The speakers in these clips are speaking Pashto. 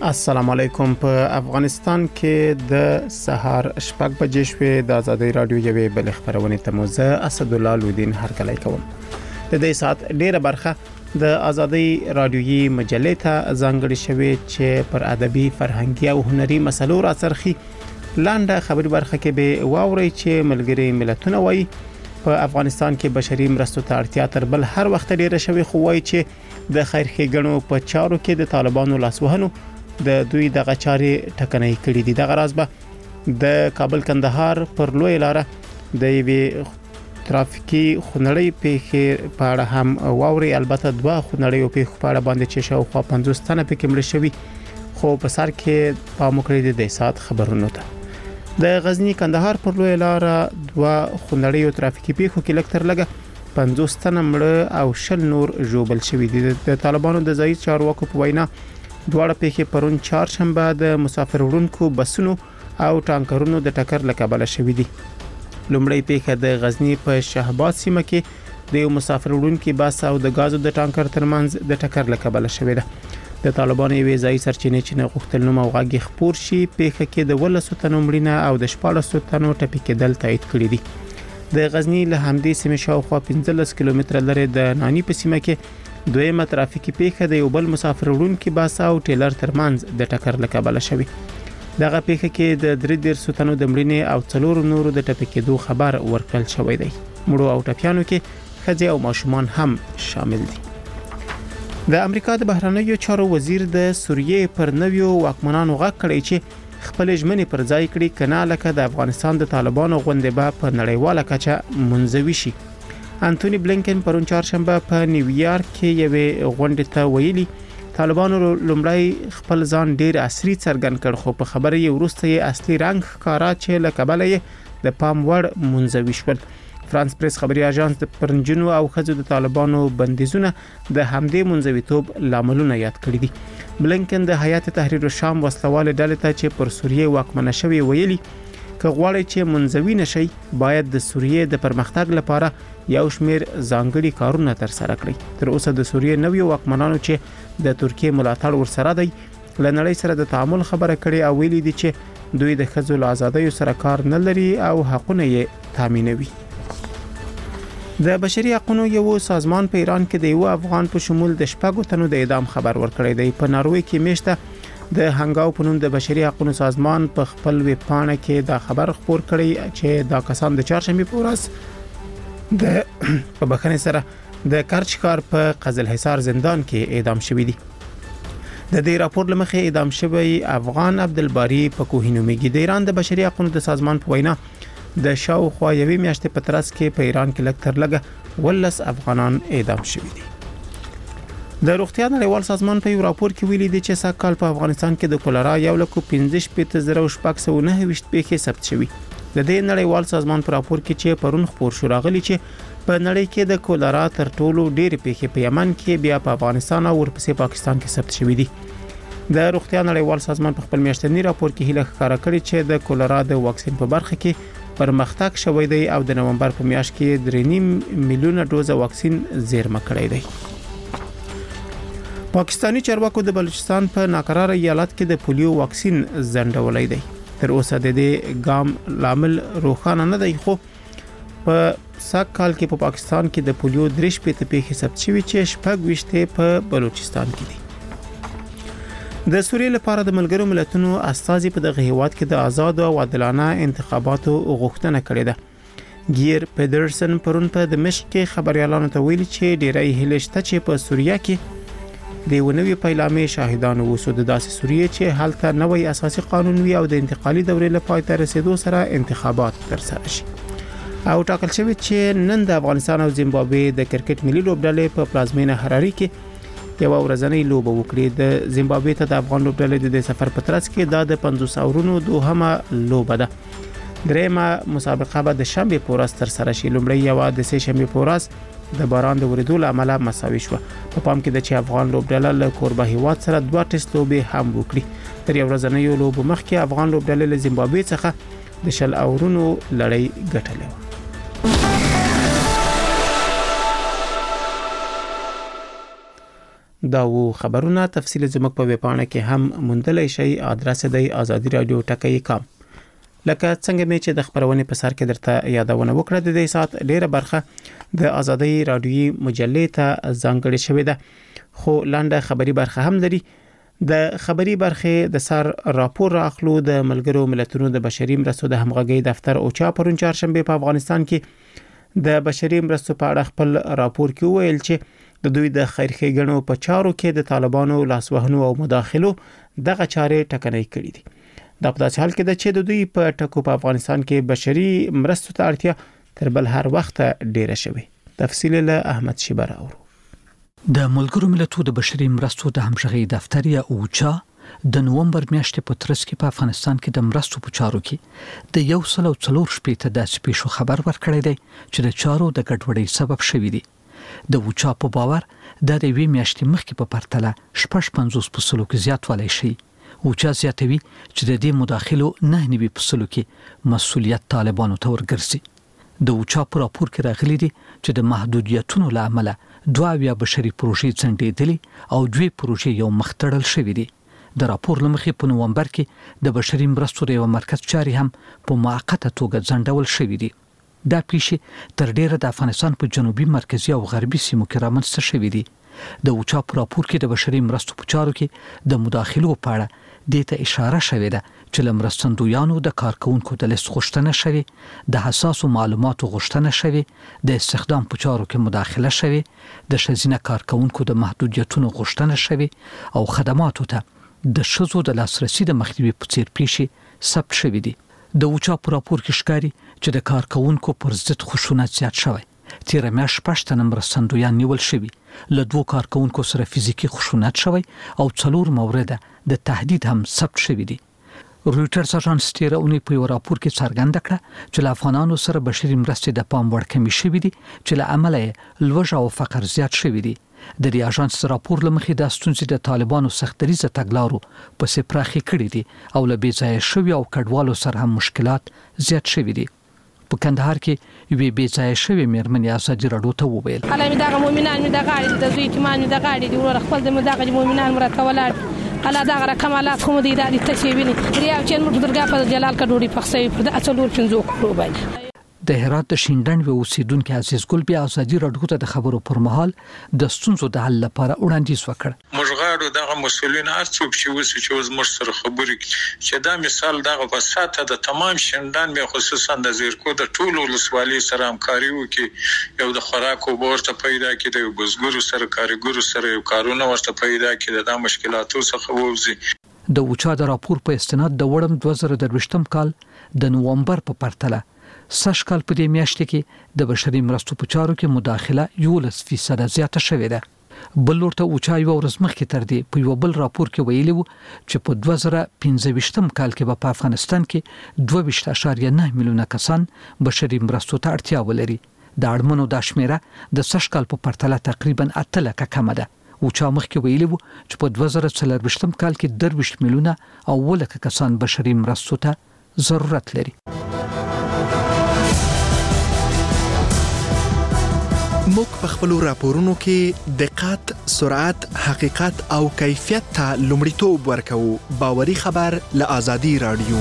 السلام علیکم. په افغانستان کې د سهار شپږ بجې شوې د آزادۍ رادیو یوې بل خبرونه ته موزه اسد الله لودین هرکلی کوم. د دې سات ډیره برخه د آزادۍ رادیویي مجلې ته ځانګړې شوې چې پر ادبي فرهنګي او هنري مسلو راڅرخي. لاندې خبري برخه کې به واوري چې ملګری ملتونه وایي په افغانستان کې بشري مرستو ته اړتیا تر بل هر وخت ډیره شوې، خو وایي چې د خیر ښېګڼو په چارو کې د طالبانو لاسوهنو د دوی دغه چارې ټکنۍ کړې دي. دغه راز به د کابل کندهار پر لوی لار د یوې ترافیکي خونړۍ پیښې په اړه هم واوري. البته دوه خونړۍ پیښې په اړه باندې چې شاوخوا 50 تنه پکې مړ شوي، خو په سر کې پام وکړئ د سات خبرونو ته. د غزنی کندهار پر لوی لار دوه خونړۍ ترافیکي پیښو کې لکتر لګه 50 تنه مړ او 20 نور ژوبل شوي دي. د طالبانو د ځای چارواکو په وینا دواړه پیښې پرون چهارشنبه د مسافر وړونکو بسونو او ټانکرونو د ټکر له کبله شوې دي. لومړی پیښه د غزنی په شهباز سیمه کې د یو مسافر وړونکو بس او د غازو د ټانکر ترمنځ د ټکر له کبله شوې ده. د طالبانو یوې ځای سرچینې چې نه غوښتل نوم او غږ خپور شي، پیښه کې د 12 تنو مړینه او د 14 تنو ټپي کېدل تایید کړي دي. د غزنی له همدې سیمې شاوخوا 15 کیلومتره لرې د نانی په سیمه کې دویمه ترافیکي پیښه د یو بل مسافر وړونکو بس او ټیلر ترمنځ د ټکر له کبله شوې. دغه پیښه کې د 3 تنو د مړینې او 4 نورو د ټپي کېدو خبر ورکړل شوی دی. مړو او ټپیانو کې ښځې او ماشومان هم شامل دي. د امریکا د بهرنیو چارو وزیر د سوریې پر نویو واکمنانو غږ کړی چې خپل ژمنې پر ځای کړي، کنه لکه د افغانستان د طالبانو غونډه به په نړیواله کچه منځوي شي. انټونی بلینکن پرون چهارشنبه په نیویارک کې یوې غونډه ته ویلي طالبانو لومړی خپل ځان ډیر عصري څرګند کړ، خو په خبره یې وروسته یې اصلي رنګ ښکارا چې له کبله یې د پام وړ منځوي شول. فرانس پریس خبري اژانس د پرنجنو او خځو د طالبانو بندیزونه د همدې منځويتوب لاملونه یاد کړی دي. بلینکن د هیئت تحریر الشام وسلواله ډلې ته چې پر سوریه واکمنه شوی ویلي که غواړي چې منځوي نشي باید د سوریه د پرمختګ لپاره یو شمیر ځانګړي کارونه تر سره کړي. تر اوسه د سوریه نویو واکمنانو چې د ترکیه ملاتړ ورسره دی لنړۍ سره د تعامل خبره کړي او ویلي دي چې دوی د ښځو له آزادۍ سره کار نه لري او حقونه یې تامینوي. د بشري حقوقو یو سازمان په ایران کې د یو افغان په شمول د 6 تنو د اعدام خبر ورکړی دی. په ناروې کې میشته د هنګاو په نوم د بشري حقوقو سازمان په خپل ویب پاڼه کې دا خبر خپور کړی چې دا کسان د چهارشنبه په ورځ د په بخښنې سره د کرچکار په قزل حصار زندان کې اعدام شوی دي. د دې راپور لمخې اعدام شوی افغان عبدالباری په کوهینومیږي. د ایران د بشري حقوقو د سازمان په وینا د شاوخوا یوې میاشتې په ترڅ کې په ایران کې لکتر لګه 12 افغانان اعدام شوي دي. د روغتیا نړیوال سازمان په یو راپور کې ویلي دی چې سږ کال په افغانستان کې د کولرا 1,15,929 پیښې ثبت شوي. د دې نړیوال سازمان په راپور کې چې پرون خبر شو راغلی چې په نړۍ کې د کولرا تر ټولو ډېرې پیښې په یمن کې، بیا په افغانستان او ورپسې پاکستان کې ثبت شوي دي. د روغتیا نړیوال سازمان په خپل میاشتنی راپور کې هیله ښکاره کړې چې د کولرا د واکسین په برخه کې پرمختګ شوی دی او د نومبر په میاشت کې 3.5 میلیونه ډوزه واکسین زیرمه کړی دی. پاکستانی چارواکو د بلوچستان په ناقرار ایالت کې د پولیو واکسین ځنډولای دی. تر اوسه د دې ګام لامل روښانه نه دی، خو په سږ کال کې په پاکستان کې د پولیو 3 پیښې ثبت شوي چې 26 په بلوچستان کې دي. د سوریې لپاره د ملګرو ملتونو استازي په دغه هیواد کې د آزاد او عادلانه انتخاباتو غوښتنه کړې ده. گیر پیدرسن پرون په دمشق کې خبريالانو ته ویلي چې ډیری هیله شته چې په سوریه کې د ونوي پیلامې شاهدانو وسو د داسې سوریه چې هلته نوې اساسي قانون وي او د انتقالي دورې لپاره تر رسیدو سره انتخابات ترسره شي. او ټاکل شوی چې نن د افغانستان او زیمبابوې د کرکټ ملي لوبډلې په پلازمینه حراري کې یو ورځنی لوبه وکړي. د زیمبابوې ته د افغان لوبډلې د سفر په ترڅ کې د 50 اورونو دوهمه لوبه ده. دریمه مسابقه به د شنبه په ورځ تر سره شي. لومړی یو د سه شنبه په ورځ د باران د ورېدو له امله مساوي شو. په پام کې د چې افغان لوبډله له کوربه هیواد سره 2 ټیسټ لوبې هم وکړي. تر یو ورځنی لوبه مخکې افغان لوبډله له زیمبابوې څخه د 20 اورونو لړۍ ګټلې و. دا و خبرونه تفصیل زموږ په ویبپاڼه کې هم موندلای شئ. ادرس دی ازادي رادیو ټکی.com. لکه څنګه مې چې د خبرونې په سر کې درته یادونه وکړه، د دې سات ډیره برخه د ازادي رادیوي مجلې ته ځانګړې شوې ده، خو لاندې خبري برخه هم لري. د خبري برخه د سر راپور راخلو د ملګرو ملتونو د بشري مرستو د همغږي دفتر اوچا پرون چهارشنبه په افغانستان کې د بشري مرستو په اړه خپل راپور کې ویل چې د دوی د خیرخېګنو په چارو کې د طالبانو لاسوهنو او مداخلو دغه چارې ټکنۍ کړې دي. دا په داسې حال کې ده چې د دوی په ټکو په افغانستان کې بشري مرستو ته اړتیا تر بل هر وخت ډیره شوې. تفصیل له احمد شیبر اورو. د ملګرو ملتونو د بشري مرستو د همغږي دفتر یا اوچا د نومبر میاشتې په ترڅ کې په افغانستان کې د مرستو په چارو کې د 140 شپې ته داسې پیښو خبر ورکړی دی چې د چارو د ګډوډۍ سبب شوی دی. د اوچا په باور د دې میاشتې مخکې په پرتله 55% کې زیاتوالی شي. اوچا زیاتوي چې د دې مداخلو 9% کې مسؤلیت طالبانو ته ورګرځي. د اوچا په راپور کې راغلي دي چې د محدودیتونو له امله 2 بشري پروژې ځنډېدلې او 2 پروژې یو مختړل شوې دي. د راپور لمخې په نومبر کې د بشري مرستو د یو مرکز چاري هم په موقته توګه ځنډول شوې دي. دا پیښې تر ډیره د افغانستان په جنوبي مرکزي او غربي سیمو کې رامنځته شوې دي. د اوچا په راپور کې د بشري مرستو په چارو کې د مداخلو په اړه دته اشاره شوې ده چې لمرستندویانو د کارکونکو د لیست غوښتنه شوې، د حساسو معلوماتو غوښتنه شوې، د استخدام په چارو کې مداخله شوې، د ښځینه کارکونکو د محدودیتونو غوښتنه شوې او خدماتو ته د ښځو د لاسرسي د مخنیوي په څیر پیښې ثبت شوې دي. د اوچا په راپور کې ښکاري چې د کارکونکو پر ضد خشونت زیات شوی. تیر میاشت 6 تنه مرستندویان نیول شوي، له 2 کارکونکو سره فزیکی خشونت شوی او 4 مورده د تهدید هم ثبت شوی دي. رويټرز اژانس تیر اونۍ په یو راپور کې څرګنده کړه چې له افغانانو سره بشري مرستې د پام وړ کمی شوې دي چې له امله لوږه او فقر زیات شوی دي. د دې اژانس راپور لمخې د ستونزې د طالبانو سختريزه تګلارو په سپراخي کړې دي او له بیځای شوی او کډوالو سره هم مشکلات زیات شوی دي. په کندهار کې یوې بیځای شوی مېرمنې ازادي راډیو ته وویل: "کله مې دغه مؤمنان مې د غاړې د زوی ایمان مې د غاړې دی ور خپل د دغه مؤمنان مرته ولر کله دغه کمالات خو دې د تشوینې ریاو چې موږ درګه په جلال کډوړي پخسوي پر د اصلور پنځو کړو باندې. د هرات د شینډنډ و اوسیدونکو عزیز ګل بیا ازادي راډیو ته د خبرو پر مهال د ستونزو د حل لپاره وړاندیز وکړ. موږ غواړو دغه مسولین ارڅوک چې موږ سره خبرې چې دا مثال دغه په ساته د تمام شینډنډ مې خصوصا د زیرکو د ټولو ولسوالۍ سره همکاري وکړي، یو د خوراکو ورته پیدا کړي، د بزګرو سره کارګرو سره یو کارونه ورته پیدا کړي، د مشکلاتو څخه ووځي. د اوچا د راپور په استناد د وړم 2023 کال د نومبر په پرتله سږکال په دې میاشت کې د بشري مرستو په چارو کې مداخله 11% زیاته شوې ده. بل ورته اوچا یو ورځ مخکې تر دې په یو بل راپور کې ویلي وو چې په 2015 کال کې په افغانستان کې 22.9 میلیونه کسان بشري مرستو ته اړتیا ولري. د اړمنو د شمیره د سږکال په پرتله تقریبا 8 لکه کم ده. اوچا مخکې ویلي وو چې په 2024 کال کې 23 میلیونه او ولکه کسان بشري مرستو ته ضرورت لري. موږ په خپل راپورونو کې دقت، سرعت، حقیقت او کیفیت ته لومړیتوب ورکوو. باوري خبر له ازادي رادیو.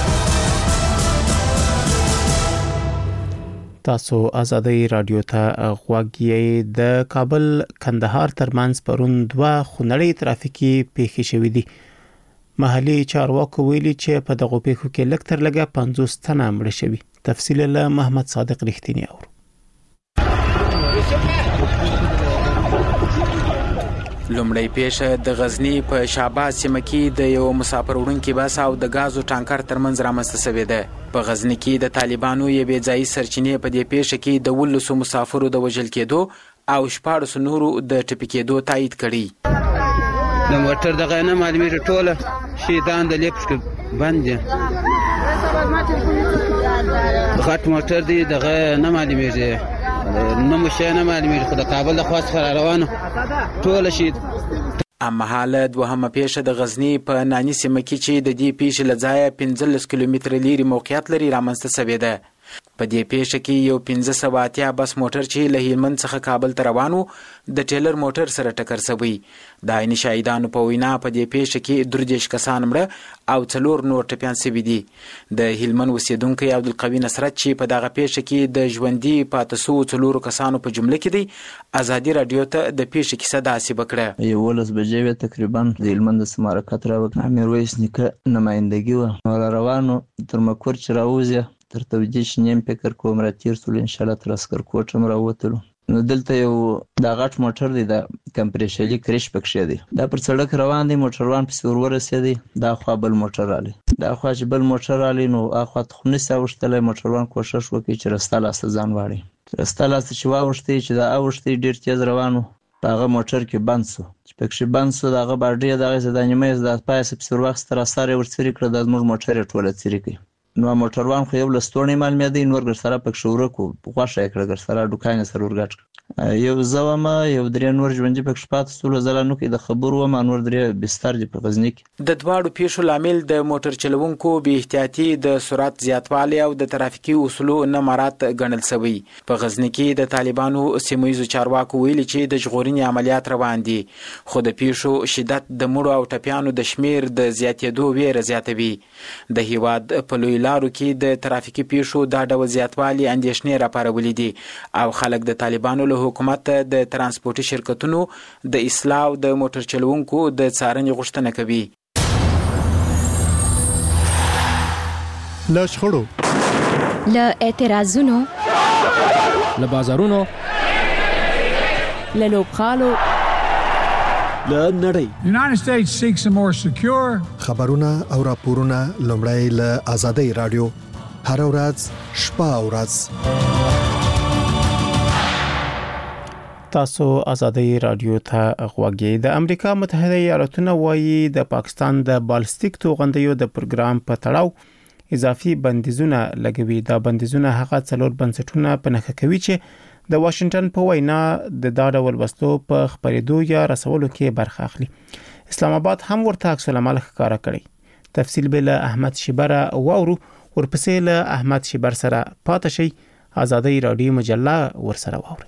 تاسو ازادي رادیو ته غوږ یې. د کابل کندهار ترمنځ پرون 2 خونړۍ ترافیکي پیښې شوې دي. محلي چارواکو ویلي چې په دغه پیښو کې لږ تر لږه 50 تنه مړ شوي. تفصیل له محمد صادق رښتینی اورو. لومړی پیښه د غزنی په شعباز سیمه کې د یو مسافر وړونکي بس او د غازو ټانکر ترمنځ رامنځته شوې ده. په غزنی کې د طالبانو یې بې ځایي سرچینې په دې پیښه کې د 12 مسافرو د وژل کېدو او 14 نورو د ټپي کېدو تایید کړي. د موټر دغه نه معلومه ټوله شیطان د لیپس بند دي. غټ موټر دی دغه نه معلومه نو مشه معلومه خو د کابل د خواص فر روانو ټول شي. اما حاله دوهمه پیښه د غزنی په نانی سیمه کې چې د دې پیښې لځای 15 کیلومتر لري موقعیت لري رامنځته شوې ده. په دې پیښه کې یو 1580 بس موټر چې له هلمند څخه کابل ته روان و د ټیلر موټر سره ټکر شوی. د عیني شاهدانو په وینا په دې پیښه کې 13 کسان مړه او 4 نور ټپیان شوي دي. د هلمند اوسیدونکي عبدالقوي نصرت چې په دغه پیښه کې د ژوندي پاتې شوو 4 کسانو په جمله کې دی ازادي رادیو ته د پیښې کیسه داسې وکړه. 11 بجې تقریبا د هلمند سمارکت راوړ میرویس نیکه نمائندګي و روانو تر مکور چې راوځي تر توجیه شنیم فکر کوم را تیر سول ان شاء الله تر اسکر کوټ هم راوتلو. نو دلته یو د غټ موټر دی د کمپریشلی کریش پکښې دی دا پر سړک روان دی موټروان په ورسېدی دا خو بل موټر رالی دا خو چې بل موټر رالی نو اخو ته خنسه وشتله موټروان کوشش وکړي چې رستا لاس ځان واړي رستا لاس چې واوښتي چې دا اوښتي ډیر تیز روانو هغه موټر کې بند شو چې پکښې بند شو دغه باډي دغه زدانیمه د پایس په وخت تر اثر ورڅری کړ د موږ موټر ټوله څری کوي. نو موټروان خو یو لستونی معلومه دی نور ګر سره پکښ ورکو غوښه کړ ګر سره دکان سره ورګټ یو زوما یو درې نور ژوندې پکښ پات سول زلانو کې د خبرو و مانور درې بستر دی په غزنی کې. د دواړو پیښو لامل د موټر چلوونکو به احتیاطي د سرعت زیاتوالی او د ترافیکي اصولو نه مراعات ګڼل شوی. په غزنی کې د طالبانو سیمه ییزو چارواکو ویلي چې د ژغورنې عملیات روان دي خو د پیښو شدت د مړو او ټپیانو د شمیر د زیاتېدو ویره زیاتوي. د هیواد په لوی لارو کې د ترافیکي پیښو دا ډول زیاتوالی اندېښنې راپارولې دي او خلک د طالبانو له حکومت د ترانسپورتي شرکتونو د اصلاح او د موټر چلوونکو د څارنې غوښتنه کوي. له شخړو له اعتراضونو له بازارونو له لوبغالو له نړۍ. United States seeks a more secure خبرونه او راپورونه لومړی له آزادۍ رادیو هر ورځ شپه او ورځ تاسو آزادۍ رادیو ته غوږی. د امریکا متحده ایالاتونه وایي د پاکستان د بالستیک توغندیو د پروګرام په تړاو اضافي بندیزونه لګوي. دا بندیزونه هغه څلور بنسټونه په نښه کوي چې د واشنگټن په وینا د دا ډول وسلو په خپرېدو یا رسولو کې برخه اخلي. اسلام آباد هم ورته عکس العمل ښکارا کړی. تفصیل به له احمد شیبر واورو ورپسې له احمد شیبر سره پاتې شي. آزادۍ رادیو مجله ورسره واوري.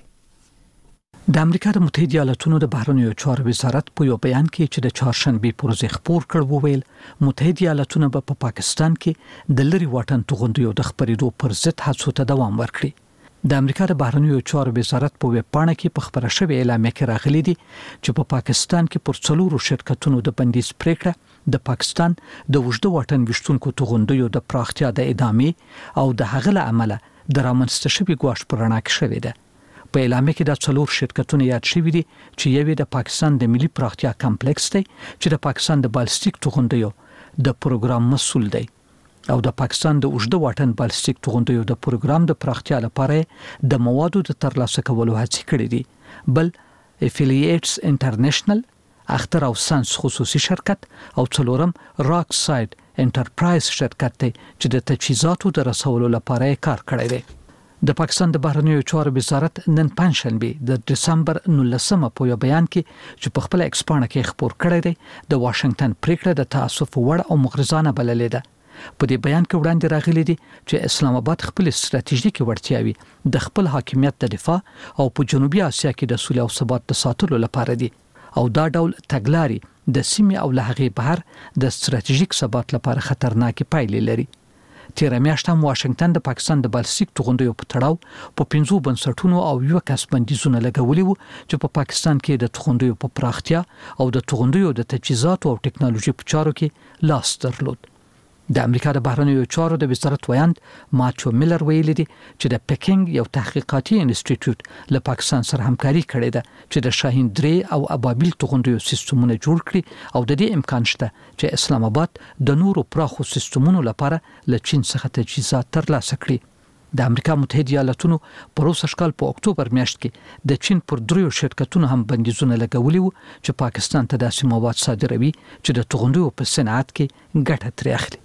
د امریکا د متحده ایالاتونو د بهرنیو چارو وزارت په یو بیان کې چې د چهارشنبه پر ورځ خبر کړ وویل متحده ایالاتونه په پاکستان کې د لری واټن توغندیو د خبرېدو پر ضد هڅو ته دوام ورکړي. د امریکا د بهرنیو چارو وزارت په ویب پاڼه کې په خبره شوی اعلامیه کې راغلي دي چې په پاکستان کې پر څلورو شرکتونو د بندیز پریکړه د پاکستان د وجده واټن وشتونکو توغندیو د پراختیا د ادامې او د هغه له عمله د رامنځته شوی ګواښ پر رڼا کې شوی ده. په اعلامیه کې د څلور شرکتونو یاد شوی دي چې یوې د پاکستان د ملي پراختیا کمپلیکس دی چې د پاکستان د بالستیک توغندیو د پروګرام مسؤل دی او د پاکستان د وجده واټن بالستیک توغندیو د پروګرام د پراختیا لپاره د موادو د ترلاسه کولو هڅې کړې دي. بل افیلیټس انټرنیشنل اختر او سانس خصوصي شرکت او څلورم راک ساید انټرپرایز شرکت دی چې د تجهیزاتو د رسولو لپاره کار کړی دی. د پاکستان د بهرنیو چارو وزارت نن پنځشنبه د دسمبر 19 په یو بیان کې چې په خپل ایکس پاڼه کې خبر کړی دی د واشنگټن پریکړه د تاسف وړ او مغرضانه بللې ده. په دې بیان کې وړاندې راغلي دي چې اسلام آباد خپل ستراتیژیکي وړتیاوي د خپل حاکمیت د دفاع او په جنوبي اسیا کې د صلح او ثبات د ساتلو لپاره دي او دا ډول تګلارې د سیمې او لهغې بهر د ستراتیژیک ثبات لپاره خطرناکې پایلې لري. تیر میاشت هم واشنگټن د پاکستان د بالستیک توغندیو په تړاو په 5 بنسټونو او یو کس بندیزونه لګولي وو چې په پاکستان کې د توغندیو په پراختیا او د توغندیو د تجهیزاتو او ټکنالوژي په چارو کې لاس درلود. د امریکا د بهرنیو چارو د وزارت ویاند ماتیو میلر ویلي دي چې د پکینګ یو تحقیقاتي انسټیټیوټ له پاکستان سره همکاري کړې ده چې د شاهین 3 او ابابیل توغندیو سیستمونه جوړ کړي او د دې امکان شته چې اسلام آباد د نورو پراخو سیستمونو لپاره له چین څخه تجهیزات ترلاسه کړي. د امریکا متحده ایالاتونو په روس کال په اکتوبر میاشت کې د چین پر 3 شرکتونو هم بندیزونه لګولي وو چې پاکستان ته داسې مواد صادروي چې د توغندیو په صنعت کې ګټه ترې اخلي.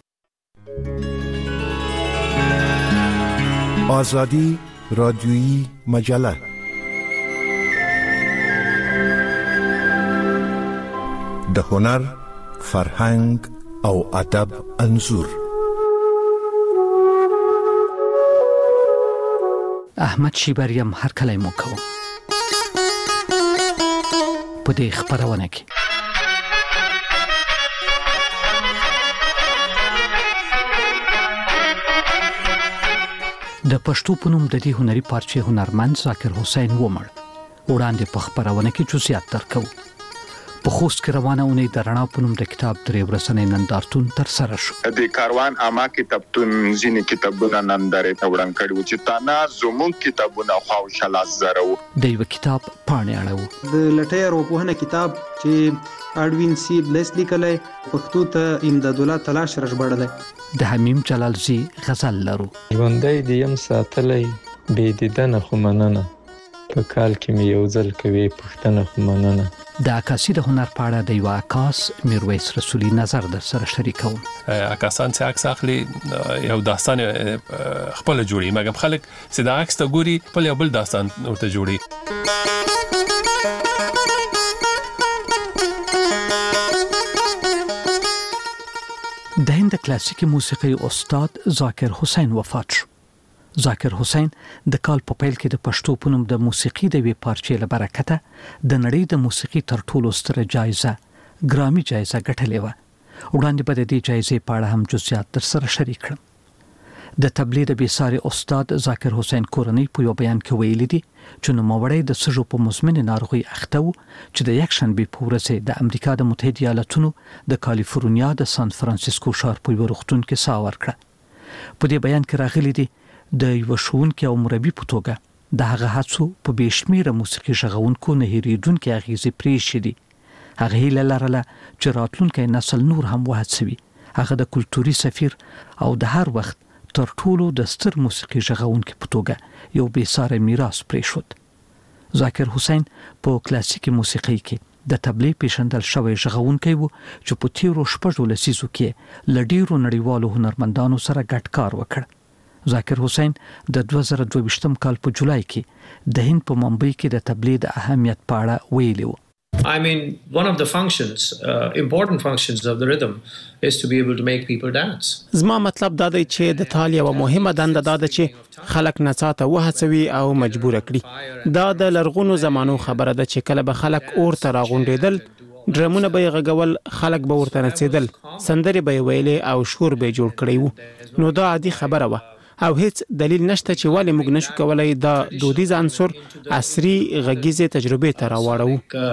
آزادی رادیویی مجله د هنر، فرهنګ او ادب انځور احمد شیبریم هر کله مو کوم په دې خبرونه کې د پښتو په نوم د دې هنري پارچې هنرمند ذاکر حسین ومړ. وړاندې په خبرونه کې جزئیات درکو. په خوست کې روانه اونۍ د رڼا په نوم د کتاب درې ورځنی نندارتون تر سره شو. د کاروان عامه کتابتون ځینې کتابونه نندارې ته وړاندې کړي چې تانا زموږ کتابونه خواوشاله زره وو. د یو کتاب پاڼې اړوو. د لټۍ ارواپوهنه کتاب چې اډوین سی بلیس لیکلی پښتو ته امدادالله تلاش راژباړلی. د حمیم جلالزی غزل لرو. ژوندی د یم ساتلی بې دیدنه خو مننه په کال کې مې یو ځل کوي پښتنه خو مننه. د عکاسي د هنر په اړه د یو عکاس میرویس رسولي نظر در سره شریکوم. عکاسان چې عکس اخلي یو داستان خپل جوړي مګر خلک چې دا عکس ته ګوري په یو بل داستان ورته جوړي. د هند کلاسیکي موسیقي استاد ذاکر حسین وفات شو. ذاکر حسین د کال په پیل کې د پښتو په نوم د موسیقي د وی پارچې له برکته د نړۍ د موسیقي تر ټولو ستره جایزه ګرامي جایزه ګټلې و. وړاندې به د دې جایزې په اړه هم جزئیات در سره شریک کړم. د تبلیغ د بیساري استاد ذاکر حسین کورنۍ په یو بیان کې ویلي دي چې نوموړی د سږو په مزمن ناروغي اخته و چې د یکشنبه په ورځ د امریکا د متحده ایالاتونو د کالیفورنیا د سان فرانسیسکو ښار په یو روغتون کې ساه ورکړه. په دې بیان کې راغلي دي د یو ښوونکي او مربي په توګه د هغه هڅو په بېشمیره موسیقي ژغونکو نه هېرېدونکې اغېزې پرېښې دي. هغه هیله لرله چې راتلونکی نسل نور هم وهڅوي. هغه د کلتوري سفیر او د هر وخت تر ټولو د ستر موسیقي ژغونکي په توګه یو بېساره میراث پرېښود. ذاکر حسین په کلاسیکي موسیقۍ کې د تبلیغ پیژندل شوی ژغونکی و چې په تیرو 14 لسیزو کې له ډېرو نړیوالو هنرمندانو سره ګډ کار وکړ. ذاکر حسین د 2022 کال په جولای کې د هند په ممبئی کې د تبلیغ د اهمیت په اړه ویلي و. I mean, one of the functions, important functions of the rhythm is to be able to make people dance. زما مطلب دا دی چې د تال یو مهمه دنده دا ده چې خلک نڅا ته وهڅوي او مجبور کړي. دا د لرغونو زمانو خبره ده چې کله به خلک اور ته راغونډېدل، ډرمونه به یې غږول، خلک به ورته نڅېدل، سندرې به یې ویلې او شور به یې جوړ کړی و. نو دا عادي خبره وه او هیڅ دلیل نشته چې ولې موږ نشو کولای دا دودیز عنصر عصري غږیزې تجربې ته راوړو.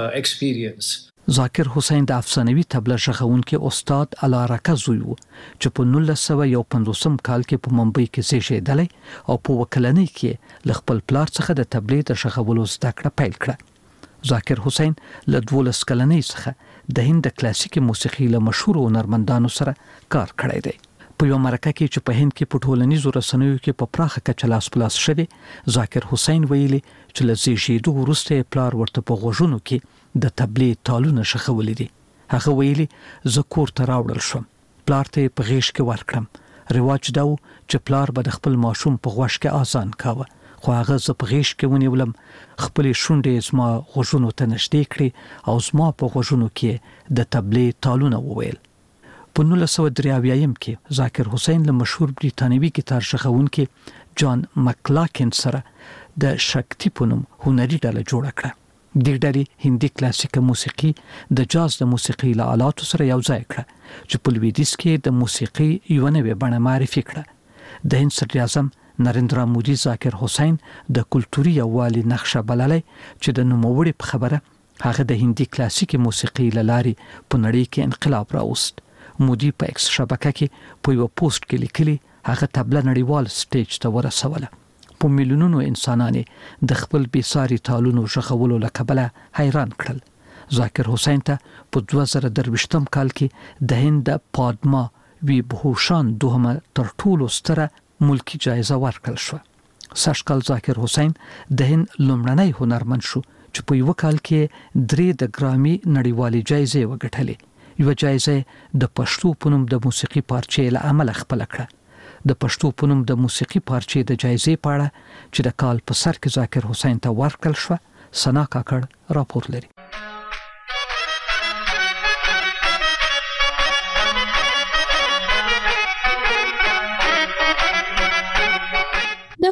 ذاکر حسین د افسانوي تبله ژغونکي استاد الارکه زوی و چې په 1950 کال کې په ممبئی کې زیږېدلی او په وکلنۍ کې له خپل پلار څخه د تبلیغ د ژغولو زده کړه پیل کړه. ذاکر حسین له 12 کلنۍ څخه د هند کلاسیکي موسیقي له مشهور هنرمندانو سره کار کړی دی. په یو مرکه کې چې په هند کې په ټولنیزو رسنیو کې په پراخه کچه لاس پلاس شوی، ذاکر حسین ویلي چې له زیږېدو وروسته پلار ورته په غوږونو کې د تبلیغ تالونه ښخولي دي. هغه ویلي زه کور ته راوړل شوم، پلار ته په غېږ کې ورکړم. رواج دا و چې پلار به د خپل ماشوم په غوږ کې اذان کاوه، خو هغه زه په غېږ کې ونیولم، خپلې شونډې زما غوږونو ته نږدې کړې او زما په غوږونو کې د تبلیغ تالونه وویل. په 1983 کې ذاکر حسین له مشهور بریتانوي ګیتار ژغونکي جان مکلاکن سره د شکتی په نوم هنري ډله جوړه کړه. دې ډلې هندي کلاسیکه موسیقي د جاز د موسیقي له آلاتو سره یوځای کړه چې په لویدیځ کې د موسیقي یو نوې بڼه معرفي کړه. د هند صدر اعظم نریندرا مودي ذاکر حسین د کلتوري یووالي نقشه بللی چې د نوموړي په خبره هغه د هندي کلاسیکي موسیقي له لارې په نړۍ کې انقلاب راوست. مودي په ایکس شبکه کې په یو پوسټ کې لیکلي هغه تبله نړیوال سټیج ته ورسوله. په میلیونونو انسانان د خپل بیساري تالونو ژغولو له کبله حیران کړل. ذاکر حسین ته په 2023 کال کې د هند پادما ویبهوشان دوهمه تر ټولو ستره ملکی جایزه ورکړل شوه. سږکال ذاکر حسین د هند لومړنی هنرمند شو چې په یو کال کې 3 د ګرامي نړیوالې جایزې وګټلې. یو جایزه د پښتو په نوم د موسیقي پارچې له عمله خپل کړه. د پښتو په نوم د موسیقي پارچې د جایزې په اړه چې د کال په سر کې ذاکر حسین ته ورکړل شو، سنا کاکړ راپور لري. د هنري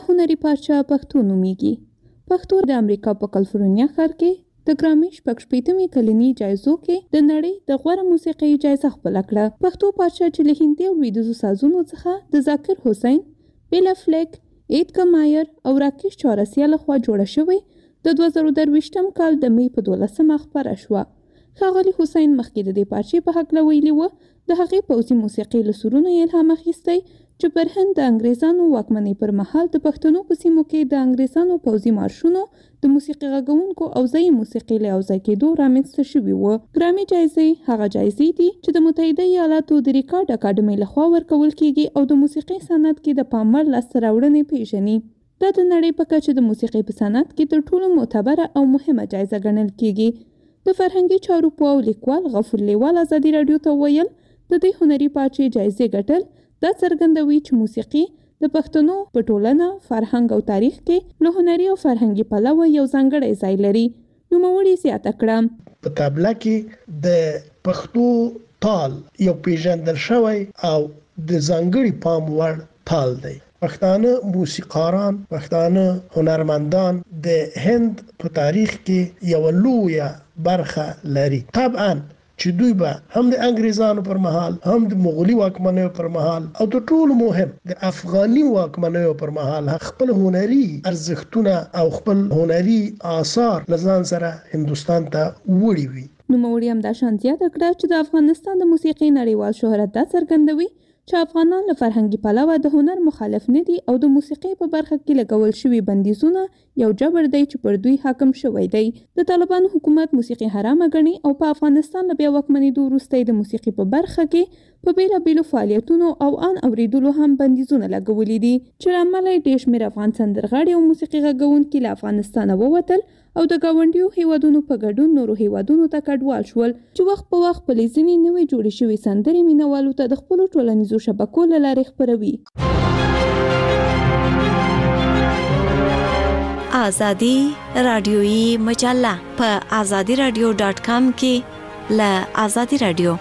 پارچه پښتو نومیږي. پښتو د امریکا په کالیفورنیا ښار کې د ګرامي 86 کلني جایزو کې د نړۍ د غوره موسیقي جایزه خپل کړه. پښتو پارچه چې له هندي او لویدیځو سازونو څخه د ذاکر حسین، بیلا فلیک، ایدګر مایر او راکیش چورسیا لخوا جوړه شوې د 2023 کال د می په 12 خبره شوه. ښاغلي حسین مخکې د دې پارچې په حق ویلي و د هغې پوځي موسیقي له سرونو الهام اخیستی چې پر هند د انګریزانو واکمنۍ پر مهال د پښتنو په سیمو کې د انګریزانو پوځي مارشونو د موسیقي غږونکو او ځایي موسیقي له یوځای کېدو رامنځته شوي وو. ګرامي جایزې هغه جایزې دي چې د متحده ایالاتو د ریکارډ اکاډمۍ لخوا ورکول کیږي او د موسیقي صنعت کې د پام وړ لاسته راوړنې پیژني. دا د نړۍ په کچه د موسیقي په صنعت کې تر ټولو معتبره او مهمه جایزه ګڼل کیږي. د فرهنګي چارو پوه او لیکوال غفور لیوال ازادي راډیو ته ویل د دې هنري پارچې جایزې ګټل دا څرګندوي چې موسیقي د پښتنو په ټولنه، فرهنګ او تاریخ کې له هنري او فرهنګي پلوه یو ځانګړی ځای لري. نوموړي زیاته کړه په طبله کې د پښتو تال یو پیژندل شوی او د ځانګړي پام وړ تال دی. پښتانه موسیقاران، پښتانه هنرمندان د هند په تاریخ کې یو لویه برخه لري. طبعا چې دوی به هم د انګریزانو پر مهال، هم د مغولي واکمنیو پر مهال او د ټولو مهم د افغاني واکمنیو پر مهال خپل هنري ارزښتونه او خپل هنري آثار لزان سره هندستان ته وړي وي. نوموړي هم دا شان زیاته کړه چې د افغانستان د موسیقي نړیوال شهرت دا څرګندوي چې افغانان له فرهنګي پلوه د هنر مخالف نه دي او د موسیقي په برخه کې لګول شوي بندیزونه یو جبر دی چې پر دوی حاکم شوی دی. د طالبانو حکومت موسیقي حرامه ګڼي او په افغانستان له بیا واکمنېدو وروسته د موسیقي په برخه کې په بیلابیلو فعالیتونو او ان اوریدلو هم بندیزونه لګولي دي چې له امله یې ډېر شمېر افغان سندرغاړي او موسیقي غږونکي له افغانستانه ووتل او د ګاونډیو هیوادونو په ګډون نورو هیوادونو ته کډوال شول چې وخت په وخت خپلې ځینې نوې جوړې شوې سندرې مینوالو ته د خپلو ټولنیزو شبکو له لارې خپروي. آزادي رادیویی مجله په azadiradio.com کې له آزادي رادیو.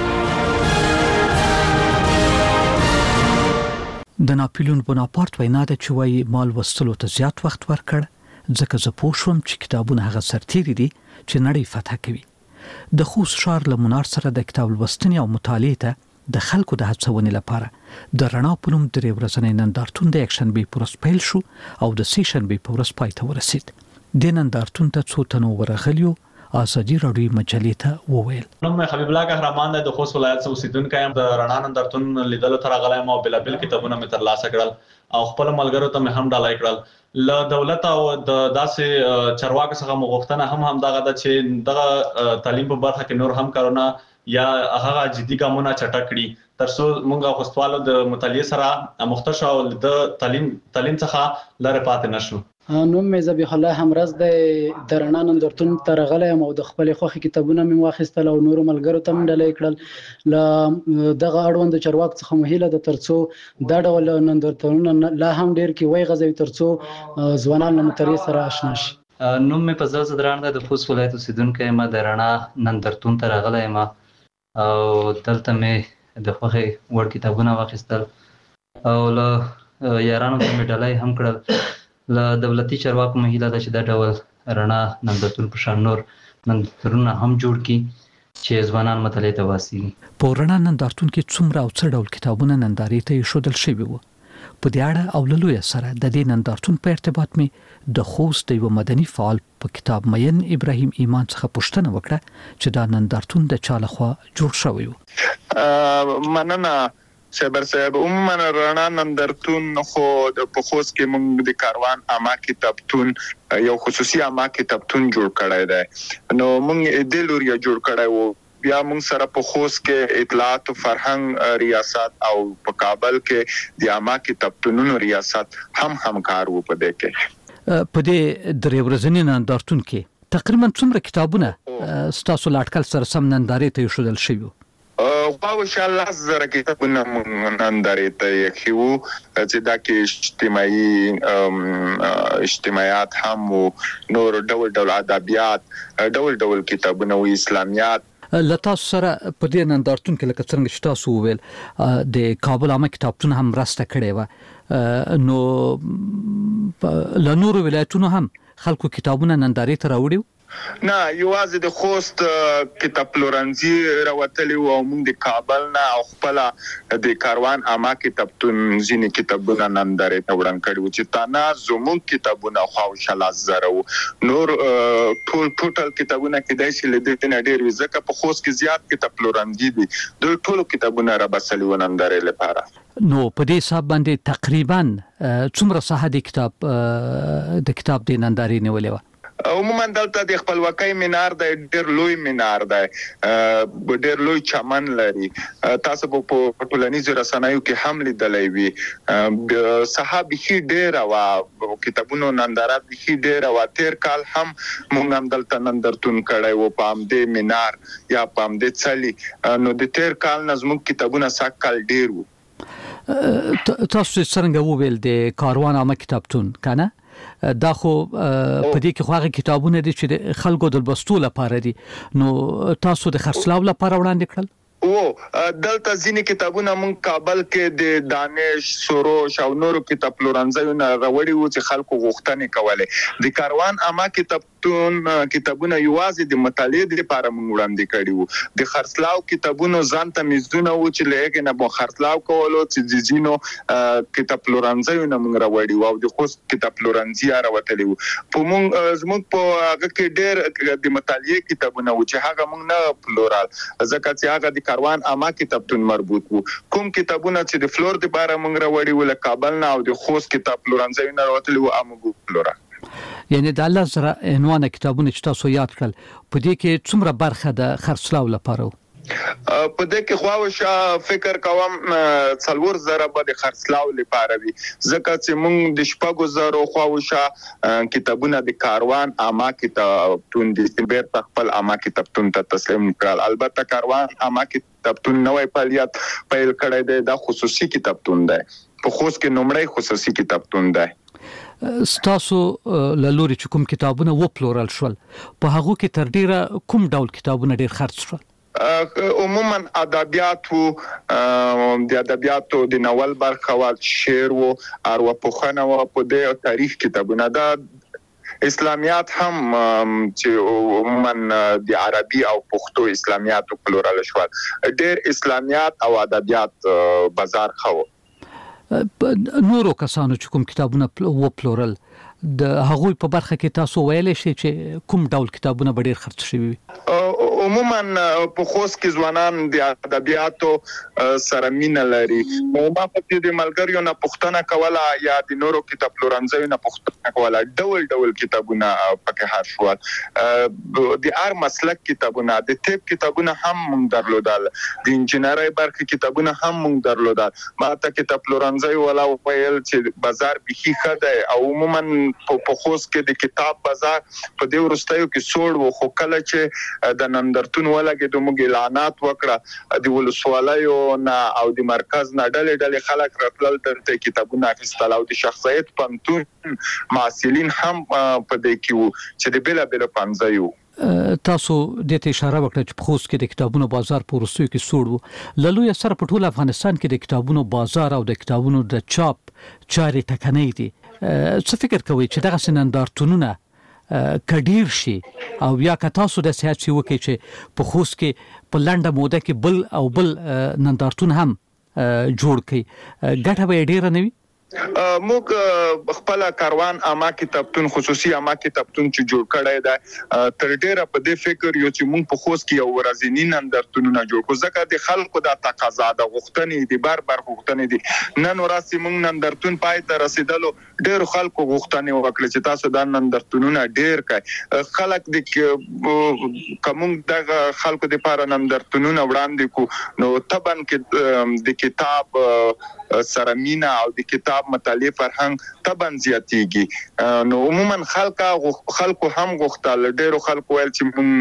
د ناپلیون بوناپارت وینا ده چې وايي مال وستلو ته زیات وخت ورکړ ځکه زه پوه شوم چې کتابونه هغه سرتیري دي چې نړۍ فتح کوي. د خوست ښار له منار سره د کتاب لوستنې او مطالعې ته د خلکو د هڅونې لپاره د رڼا په نوم درې ورځنی نندارتون د یکشنبې په ورځ پیل شو او د سې شنبې په ورځ پای ته ورسید. د نندارتون ته څو تنو ورغلیو آزادي راډیو مجلې ته وویل. نوم حبیب الله قهرمان د خوست ولایت څخه اوسیدونکی یم. د رڼا نندارتون لیدلو ته راغلی یم او بلابل کتابونه مې ترلاسه کړل او خپل ملګرو ته مې هم ډالۍ کړل. له دولت او د داسې چارواکو څخه مغوښتنه هم دغه ده چې دغه تعلیم په برخه کې نور هم کارونه یا هغه جدي ګامونه چټک کړي ترڅو موږ خوستوالو د مطالعې سره مخته شو او د تعلیم څخه لاره پاتې نشو. نوم مې ذبیح الله همرز د رڼا نندارتون ته راغلی یم او د خپلې خوښې کتابونه مې واخیستل او نورو ملګرو ته مې ډالۍ کړل. له دغه اړوند چارواکو څخه مو هیله ده ترڅو دا ډول نندارتونونه لا هم ډېر کې ویغځوي ترڅو ځوانان له مطالعې سره آشنا شي. نوم مې فضل صدران ده د خوست ولایت اوسیدونکی یم. د رڼا نندارتون ته راغلی یم او دلته مې د خوښې وړ کتابونه واخیستل او له یارانو ته مې ډالۍ هم کړل. له دولتي چارواکو مې هیله ده چې دا ډول رڼا نندارتون په شان نور نندارتونونه هم جوړ کړي چې ځوانان مطالعې ته وهڅوي. په رڼا نندارتون کې څومره او څه ډول کتابونه نندارې ته ایښودل شوي وو. په دې اړه او له لویه سره د دې نندارتون په ارتباط مې د خوست د یوه مدني فعال په کتاب مین ابراهیم ایمان څخه پوښتنه وکړه چې دا نندارتون د چا لخوا جوړ شوی و. مننه صبر صاحب. عموما رڼا نندارتون خو په خوست کې موږ د کاروان عامه کتابتون یو خصوصي عامه کتابتون جوړ کړی دی. نو موږ د لوري جوړ کړی وو. بیا موږ سره په خوست کې اطلاعات او فرهنګ ریاست او په کابل کې د عامه کتابتونونو ریاست هم همکار وو. په دې کې په دې درې ورځنی نندارتون کې تقریبا څومره کتابونه ستاسو لاټکل سره سم نندارې ته ایښودل شوي وو؟ او ان شاء الله زره کتابونه نندارې ته یو چې دا کې اجتماعیات هم نور ډول ادبیات ډول کتابونه او اسلامیات. لتاسو سره په دې نندارتون کې لکه څنګه چې تاسو وویل د کابل عامه کتابتون هم راسته کړی و. نو له نورو ولایتونو هم خلکو کتابونه نندارې ته راوړي نه یوازې د خوست کتاب پلورنځي راوتلی او موږ د کابل نه او خپل د کاروان عامه کتابتون ځینې کتابونه نندارې ته وړاندې کړي چې تانا زموږ کتابونه خواوشاله زره نور ټوټل کتابونه کې دای شي لیدل نه ډیر ځکه په خوست کې زیات کتاب پلورنځي دي د ټولو کتابونه را بسلي ونندارې لپاره نو په دې حساب باندې تقریبا څومره ساحه د کتاب د نندارې نیولې و عموما دلته د خپلواکۍ منار دی ډیر لوی منار دی ډیر لوی چمن لري تاسو په ټولنیزو رسنیو کې هم لیدلای وي صحابي ډیر وا کتابونو ننداره به ډیر وا تیر کال هم موږ هم دلته نندرتون کړای و پام دې منار یا پام دې څلي نو د تیر کال نظم کتابونه ساکل ډیر وو تاسو څنګه وویل د کاروان عامه کتابتون کنه دا خو په دې کې خو هغه کتابونه دي چې د خلکو د لوستلو لپاره دي نو تاسو د خرڅلاو لپاره وړاندې کړل دلته ځینې کتابونه مون کابل کې د دانش سروش او نورو کتاب پلورنځیونه راوړي وو چې خلکو غوښتنې کولې د کاروان عامه کتابتون کتابونه یوازې د مطالعې لپاره مون وړاندې کړي وو د خرڅلاو کتابونو ځانته میزونه وو چې لږه نه په خرڅلاو کولو چې ځینو کتاب پلورنځیونه مون راوړي وو او د خوست کتاب پلورنځي راوتلی وو په مون زموږ په هغه کې ډېر د مطالعې کتابونه وو چې هغه مون نه پلورال ځکه چې هغه د کاروان عامه کتابتون مربوط وو کوم کتابونه چې د فلور د باره مونږ راوړي ول کابل نه او د خوست کتاب پلورنځي نه راوتلی وو امغو فلورا یعنی د الله سره عنوان کتابونه چې تاسو یاد کړل په دې کې څومره برخه د خرڅلاو لپاره په دې کې خواوشه فکر کوم څلور زره به د خرڅلاو لپاره وي ځکه چې موږ د شپږو زره خواوشه کتابونه د کاروان عامه کتابتون د سیمبر خپل عامه کتابتون ته تسلیم کړل البته کاروان عامه کتابتون نوې فعالیت پیل کړی دی د خصوصي کتابتون دی په خوست کې نومړی خصوصي کتابتون دی ستاسو لوري چې کوم کتابونه و پلورل شول په هغه کې تر ډیره کوم ډول کتابونه ډیر خرڅ شول عموما ادبیاتو د ادبیاتو د ناول برخه او شعر او ارواپوښتنه او په دې تاریخ کتابونه د اسلامیات هم چې عموما د عربي او پښتو اسلامیات پلورل شول ډېر اسلامیات او ادبیات بازار خو نورو کسانو چې کوم کتابونه و پلورل د هغوی په برخه کې تاسو ویلې شئ چې کوم ډول کتابونه ډېر خرڅ شوي عموما په خوست کې ځوانان د ادبیاتو سره مینه لري نو ما په دې ملګریو نه پوښتنه کوله یا د نورو کتاب پلورنځیو نه پوښتنه کوله ډول کتابونه پکې هر شو د ار مسلک کتابونه د طب کتابونه هم موږ درلودل د انجنیري برخه کتابونه هم موږ درلودل ما ته کتاب پلورنځي ولا ویل چې بازار به خده او عموما په خوست کې د کتاب بازار په دې ورستیو کې سوړ و خو کله چې د نندرتون ولګي د موږ اعلانات وکړه د ولسوالیو نه او د مرکز نه ډلې خلک راتلل د کتابونو اخیستل او د شخصیت پمتون معاصلین هم په دې کې وو چې د بل پنځایو تاسو د ته اشاره وکړه چې په خوست کې د کتابونو بازار په ورستیو کې سوړ و لوی سره په ټول افغانستان کې د کتابونو بازار او د کتابونو د چاپ چاري ټکنۍ دي څه فکر کوئ چې دغه سنندارتونونه کډیر شي او یا که تاسو د سیاسي وکي چې په خوست کې په لنډه موده کې بل نندارتون هم جوړ کړي ګټه به ډیره نه وي موږ خپل کاروان عامه کتابتون خصوصي عامه کتابتون چې جوړ کړی دی تر ډیره په دې فکر یو چې موږ په خوست کې یو ورځنی نندرتونونه جوړ کړو ځکه د خلکو د تقاضا د غوښتنې د بار غوښتنې دي نن ورځ موږ نندرتون پای ته رسیدلو ډیر خلکو غوښتنې وکړي چې تاسو د نندرتونونه ډیر کوي خلک د کوم د خلکو د لپاره نندرتونونه وړاندې کو نو تبن کې د کتاب سره مینا او د کتاب مطالعه فرهنګ تبن زیاتیږي نو عموما خلکو هم غوښتل ډیرو خلکو ول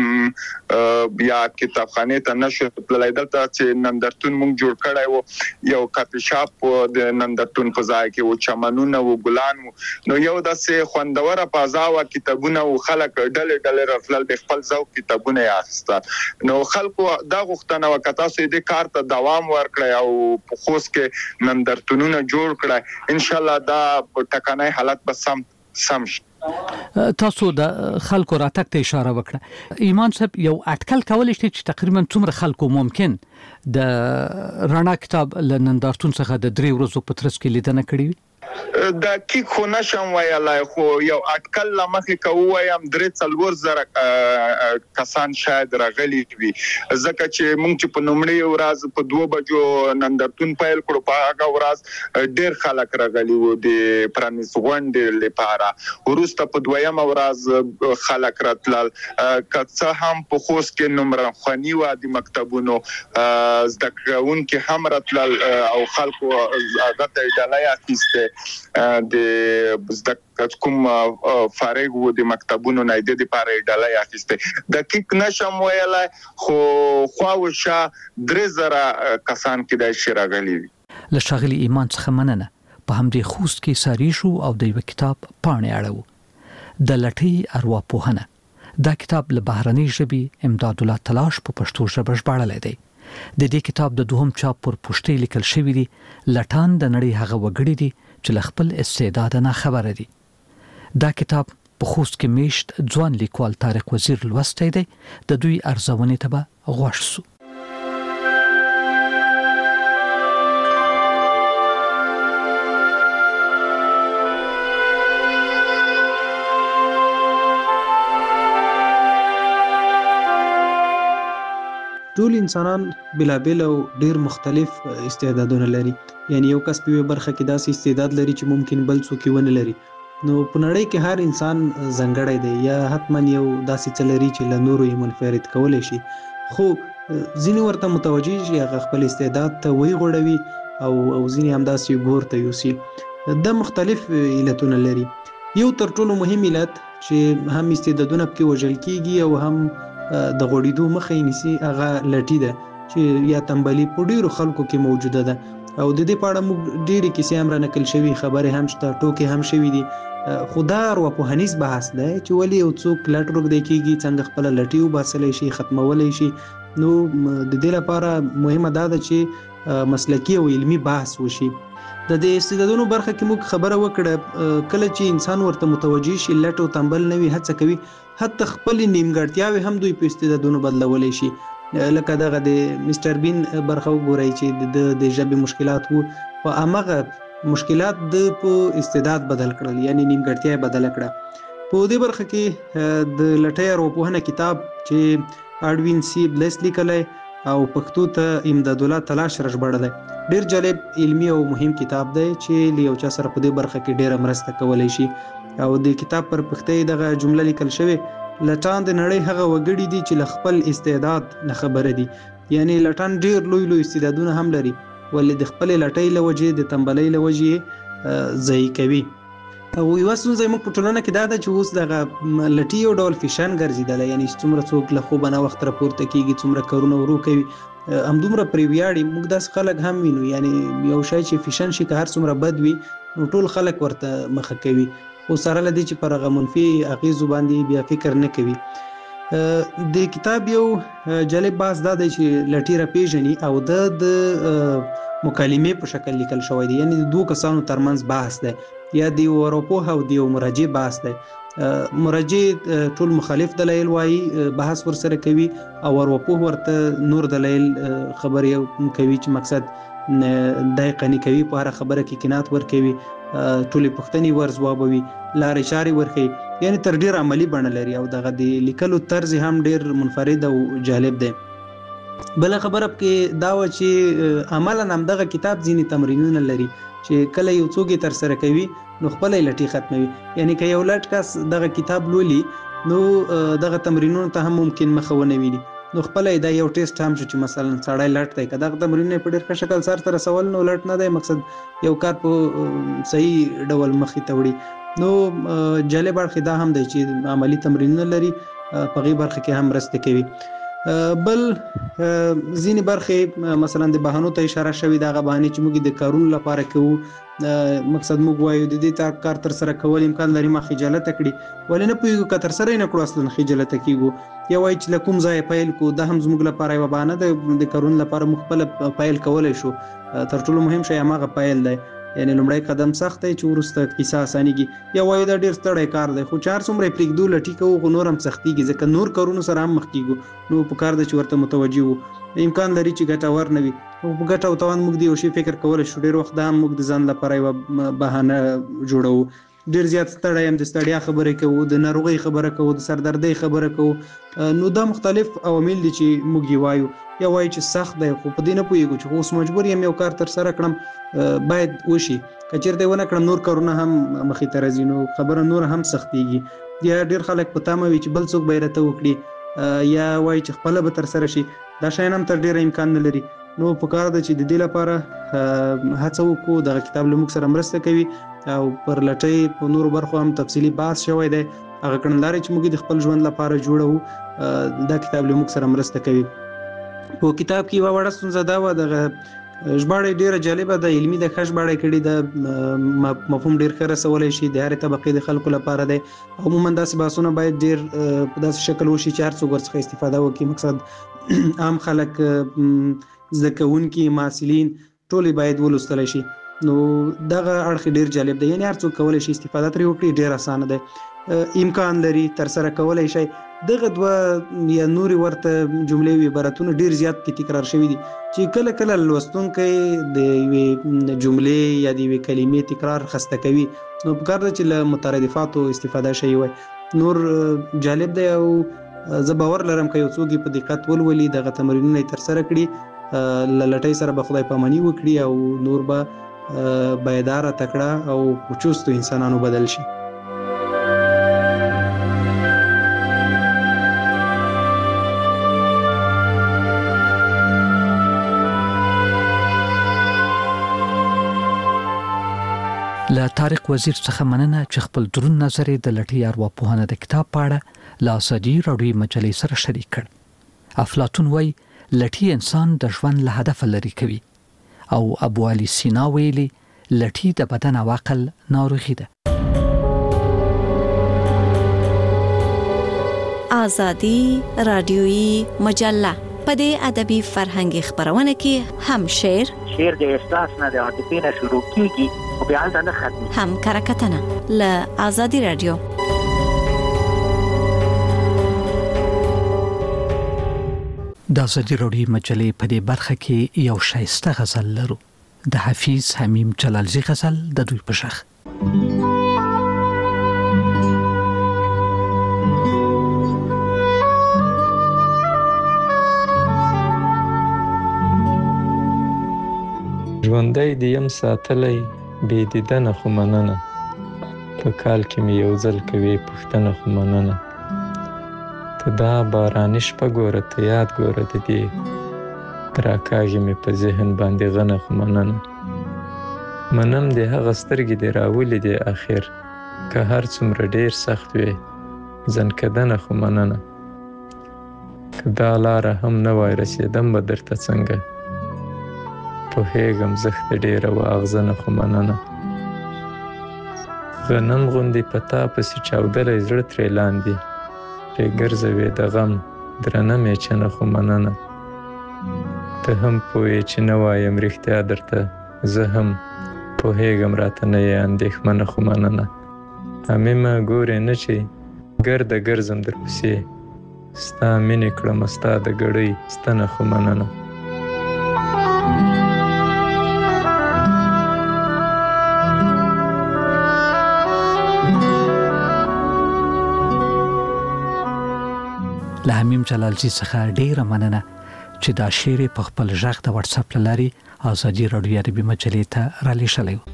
چې بیا کتابخانه ته نشو تللی دلته چې نندرتون مونږ جوړ کړای وو یو کافي شاپ د نندرتون په ځای کې و چمنونه و ګلان نو یو داسې خوندوره فضا او کتابونه او خلک ډلې راتلل د خپل ذوق کتابونه اخیستل نو خلکو دا غوښتنه وکړه چې د کار ته دوام ورکړي او په خوست کې نندرتونونه جوړ کړي ان شاء الله دا ټکنای حالت به سم شي. تاسو د خلکو راتګ ته اشاره وکړه. ایمان صاحب یو اټکل کولای شي چې تقریبا څومره خلکو ممکن د رڼا کتاب له نندارتون څخه د 3 ورځې په ترڅ کې لیدنه کړې وي؟ دا کی خو نشم ویلای، خو یو اټکل لمخې کوم 3-4 زره کسان شاید راغلي وي، ځکه چې مونږ چې په نومړي ورځ په 2 بجو نندارتون پیل کړو، په هغه ورځ ډېر خلک راغلي وو د پرانیس غونډې لپاره. وروسته په 2م ورځ خلک راتلل، که هم په خوست کې نمبر خواني و د مکتبونو زده کوونکي هم راتلل او خلکو هغه ته ډالۍ اخیسته د زده کوم فارغ و د مکتبونو نه د لپاره ډالۍ اخیسته. دقیق نشم ویلای، خو خواوشه 3000 کسان کې د شراغلي وي. له شاغلي ایمان څخه مننه. په همدې خوست کې ساری شو او د یو کتاب پاڼې اړو د لټۍ ارواپوهنه. دا کتاب له بهرنۍ ژبې امداد الله تلاش په پښتو ژبه ژباړلی دی. د دې کتاب د 2م چاپ پر پوښتۍ لیکل شوی دی لټان د نړۍ هغه وګړي دي چې له خپل استعداد نه خبره دي. دا کتاب په خوست کې میشت ځوان لیکوال طارق وزیر لوستی دی. د دوی ارزونې ته به غوښ سو. ټول انسانان بلابل او ډیر مختلف استعدادونه لري. یعنی یو کس په برخه کې داسې استعداد لري چې ممکن بل څوک ونه لري. نو په نړۍ کې هر انسان ځانګړی دی یا حتما یو داسې څه لري چې له نورو یې منفرد کولی شي، خو ځینې ورته متوجه شي هغه خپل استعداد ته ویغوړوي او ځینې همداسې ګور ته یوسي. دا مختلف علتونه لري. یو تر ټولو مهم علت چې هم استعدادونه پکې وژل کیږي او هم د غوړېدو مخه یې نیسي هغه لټي ده چې یا تنبلي په ډېرو خلکو کې موجوده ده. او د دې په اړه موږ ډېرې کیسې هم رانقل شوي، خبرې هم شته، ټوکې هم شوي دي. خو دا ارواپوهنیز بحث دی چې ولې یو څوک لټ روږدی کېږي، څنګه خپله لټي وباسلی شي، ختمولی شي. نو د دې لپاره مهمه دا ده چې مسلکي او علمي بحث وشي. د دې استعدادونو برخه کې موږ خبره وکړه، کله چې انسان ورته متوجه شي، لټ او تنبل نه وي، هڅه کوي حتی خپل نیمګړتیاوې هم دوی په استعدادونو بدلولی شي. لکه دغه د مستر بین برخه وګورئ چې د ژبې مشکلات وو، په همغه مشکلات د په استعداد بدل کړل، یعنی نیمګړتیا یې بدله کړه. په دې برخه کې د لټۍ ارواپوهنه کتاب چې اډوین سی بلیس لیکلی او پښتو ته امداد الله تلاش ژباړلی، ډیر جالب علمي او مهم کتاب دی چې له یو چا سره په دې برخه کې ډیره مرسته کولی شي. او د کتاب پر پښتۍ دغه جمله لیکل شوې، لټان د نړۍ هغه وګړي دي چې له خپل استعداد نه خبره دي. یعنی لټان ډیر لوی استعدادونه هم لري، ولې د خپل لټۍ له وجې، د تنبلۍ له وجې ضایع کوي. او یوه ستونزه موږ په ټولنه کې دا ده چې اوس دغه لټي یو ډول فیشن ګرځېدلی، یعنی څومره څوک له خوبه نه وخت راپورته کېږي، څومره کارونه ورو کوي، همدومره پرې ویاړي. موږ داسې خلک هم وینو، یعنی یو شی چې فیشن شي که هر څومره بد وي نو ټول خلک ورته مخه کوي، خو سره له دې چې پر هغه منفي اغېزو باندې بیا فکر نه کوي. د کتاب یو جالب بحث دا دی چې لټي راپېژني او د مکالمې په شکل لیکل شوی دی، یعنی د 2 کسانو ترمنځ بحث دی، یا د یو ارواپوه او د یو مرجع بحث دی. مرجع ټول مخالف دلایل وایي، بحث ورسره کوي، او ارواپوه ورته نور دلایل خبرې کوي چې مقصد دای قنی کوي، په هر خبره کې قناعت ورکوي، ټولې پوښتنې ورځوابوي، لارې چارې ورښيي، یعنی تر ډیر عملی بڼه لري. او دغه د لیکلو طرز هم ډیر منفرد او جالب دی. بل خبره کې دا و چې عملاً هم دغه کتاب ځینې تمرینونه لري چې کله یو څوک تر سره کوي نو خپل لټي ختموي. یعنی که یو لټ کس دغه کتاب لولي نو دغه تمرینونو ته هم ممکن مخه ونه ویني، نو خپل دا یو ټیسټ هم شو چې مثلا سړی لټ دی، که دغه تمرینونه په ډېر ښه شکل سرته رسول نو لټ نه دی، مقصد یو کار په صحیح ډول مخې ته وړي. نو جالب اړخ دا هم دی چې عملی تمرینونه لري، په هغې برخه کې هم مرسته کوي. بل ځینې برخې مثلا د بهانو ته اشاره شوې، د هغه بهانې چې موږ د کارونو لپاره کوو، مقصد موږ وایو د دې کار تر سره کول امکان لري ما خجالته کړي، ولې نه پوهېږو که تر سره یې نه کړو اصلا خجالته کېږو، یا وایي چې له کوم ځایه پیل کړو، دا هم زموږ لپاره یوه بهانه ده، د کارونو لپاره موږ خپله پیل کولی شو. تر ټولو مهم شی هماغه پیل دی. یعنی لومړی قدم سخت دی چې وروسته کیسه اسانیږي. یا وایو دا ډېر ستړی کار دی، خو چې هر څومره پرېږدو لټي کوو خو نور هم سختېږي، ځکه نور کارونو سره هم مخ کېږو. نو په کار ده چې ورته متوجه وو. امکان لري چې ګټور نه وي، خو په ګټه او تاوان موږ د یو شي فکر کولی شو. ډېر وخت دا هم موږ د ځان لپاره یوه بهانه جوړوو. ډېر زیات ستړی یم، د ستړیا خبرې کوو، د ناروغۍ خبره کوو، د سردردۍ خبره کوو. نو دا مختلف عوامل دي چې موږ یې وایو. یا وایو چې سخت دی، خو په دې نه پوهېږو چې اوس مجبور یم یو کار ترسره کړم، باید وشي. که چېرته یې ونه کړم نور کارونه هم مخې ته راځي، نو خبره نور هم سختېږي. یا ډېر خلک په تمه وي چې بل څوک به یې راته وکړي، یا وایي چې خپله به ترسره شي. دا شیان هم تر ډېره امکان نه لري. نو په کار ده چې د دې لپاره هڅه وکړو. دغه کتاب له موږ سره مرسته کوي او پر لټۍ په نورو برخو هم تفصیلي بحث شوی دی. هغه کړنلارې چې موږ د خپل ژوند لپاره جوړوو، دا کتاب له موږ سره مرسته کوي. په کتاب کې یوه وړه ستونزه دا وه، دغه ژباړه ډېره جالبه ده، علمي ده، ښه ژباړه یې کړې ده، مفهوم ډېر ښه رسولی شي د هرې طبقې د خلکو لپاره دی. عموما داسې بحثونه باید ډېر په داسې شکل وشي چې هر څوک ورڅخه استفاده وکړي. مقصد عام خلک، زده کوونکي، محصلین ټول باید ولوستلی شي. نو دغه اړخ ډېر جالب دی، یعنی هر څوک کولی شي استفاده ترې وکړي. ډېر اسانه دی، امکان لري، ترسره کولی شي. دغه دوه یا نورې ورته جملې او عبارتونه ډېر زیات کې تکرار شوي دي چې کله کله لوستونکی د یوې جملې یا د یوې کلمې تکرار خسته کوي. نو پکار ده چې له مترادفاتو استفاده شوی وای. نور جالب دی او زه باور لرم که یو څوک په دقت ولولي، دغه تمرینونه یې ترسره کړي، له لټۍ سره به خدای پاماني وکړي او نور به بیداره، تکړه او چستو انسانانو بدل شي. له طارق وزیر څخه مننه چې خپل درون نظر د لټۍ ارواپوهنه د کتاب په اړه له ازادي راډیو مجلې سره شریک کړ. افلاطون وایي لټۍ انسان د ژوند له هدف لرې کوي، او ابو علي سینا ویلي لټۍ د بدن او عقل ناروغي ده. ازادي راډیوي مجله په دې ادبي فرهنګي خبرونه کې هم شعر د احساس نه د عاطفې نه شروع کیږي او بیا هلته نه ختمي، هم کرکټنه له ازادي راډیو. د ازادي راډیو مجلې په دې برخه کې یو شایسته غزل لرو، د حفیظ حمیم جلالزی غزل د دوی په شخ. ژوندی د یم ساتلی بې دیدنه خو مننه، په کال کې مې یو ځل کوي پوښتنه خو مننه. ته دا باراني شپه ګوره، ته یاد ګوره د دې، راکاږي مې په ذهن باندې غنه خو مننه. منم د هغه سترګې دې راولي دې اخر، که هر څومره ډېر سخت وي ځنکدنه خو مننه. که دا لاره هم نه وای رسېدم به درته څنګه، پوهېږم زښته ډېره وه اغزنه خو مننه. غنم غوندې په تا پسې چاودلی زړه ترې لاندې، پرې ګرځوې د غم درنه میچنه خو مننه. ته هم پوهې چې نه وایم رښتیا درته، زه هم پوهېږم راته نه یې اندېښمنه خو مننه. حمیمه ګورې نه چې ګرده ګرځم درپسې، ستا مینې کړمه ستا د ګړۍ ستنه خو مننه. له حمیم جلالزی څخه ډیره مننه چې دا شعر په خپل ژغ د واتس اپ لارې ازادي راډیو عربي مجلې ته را لېږلی و.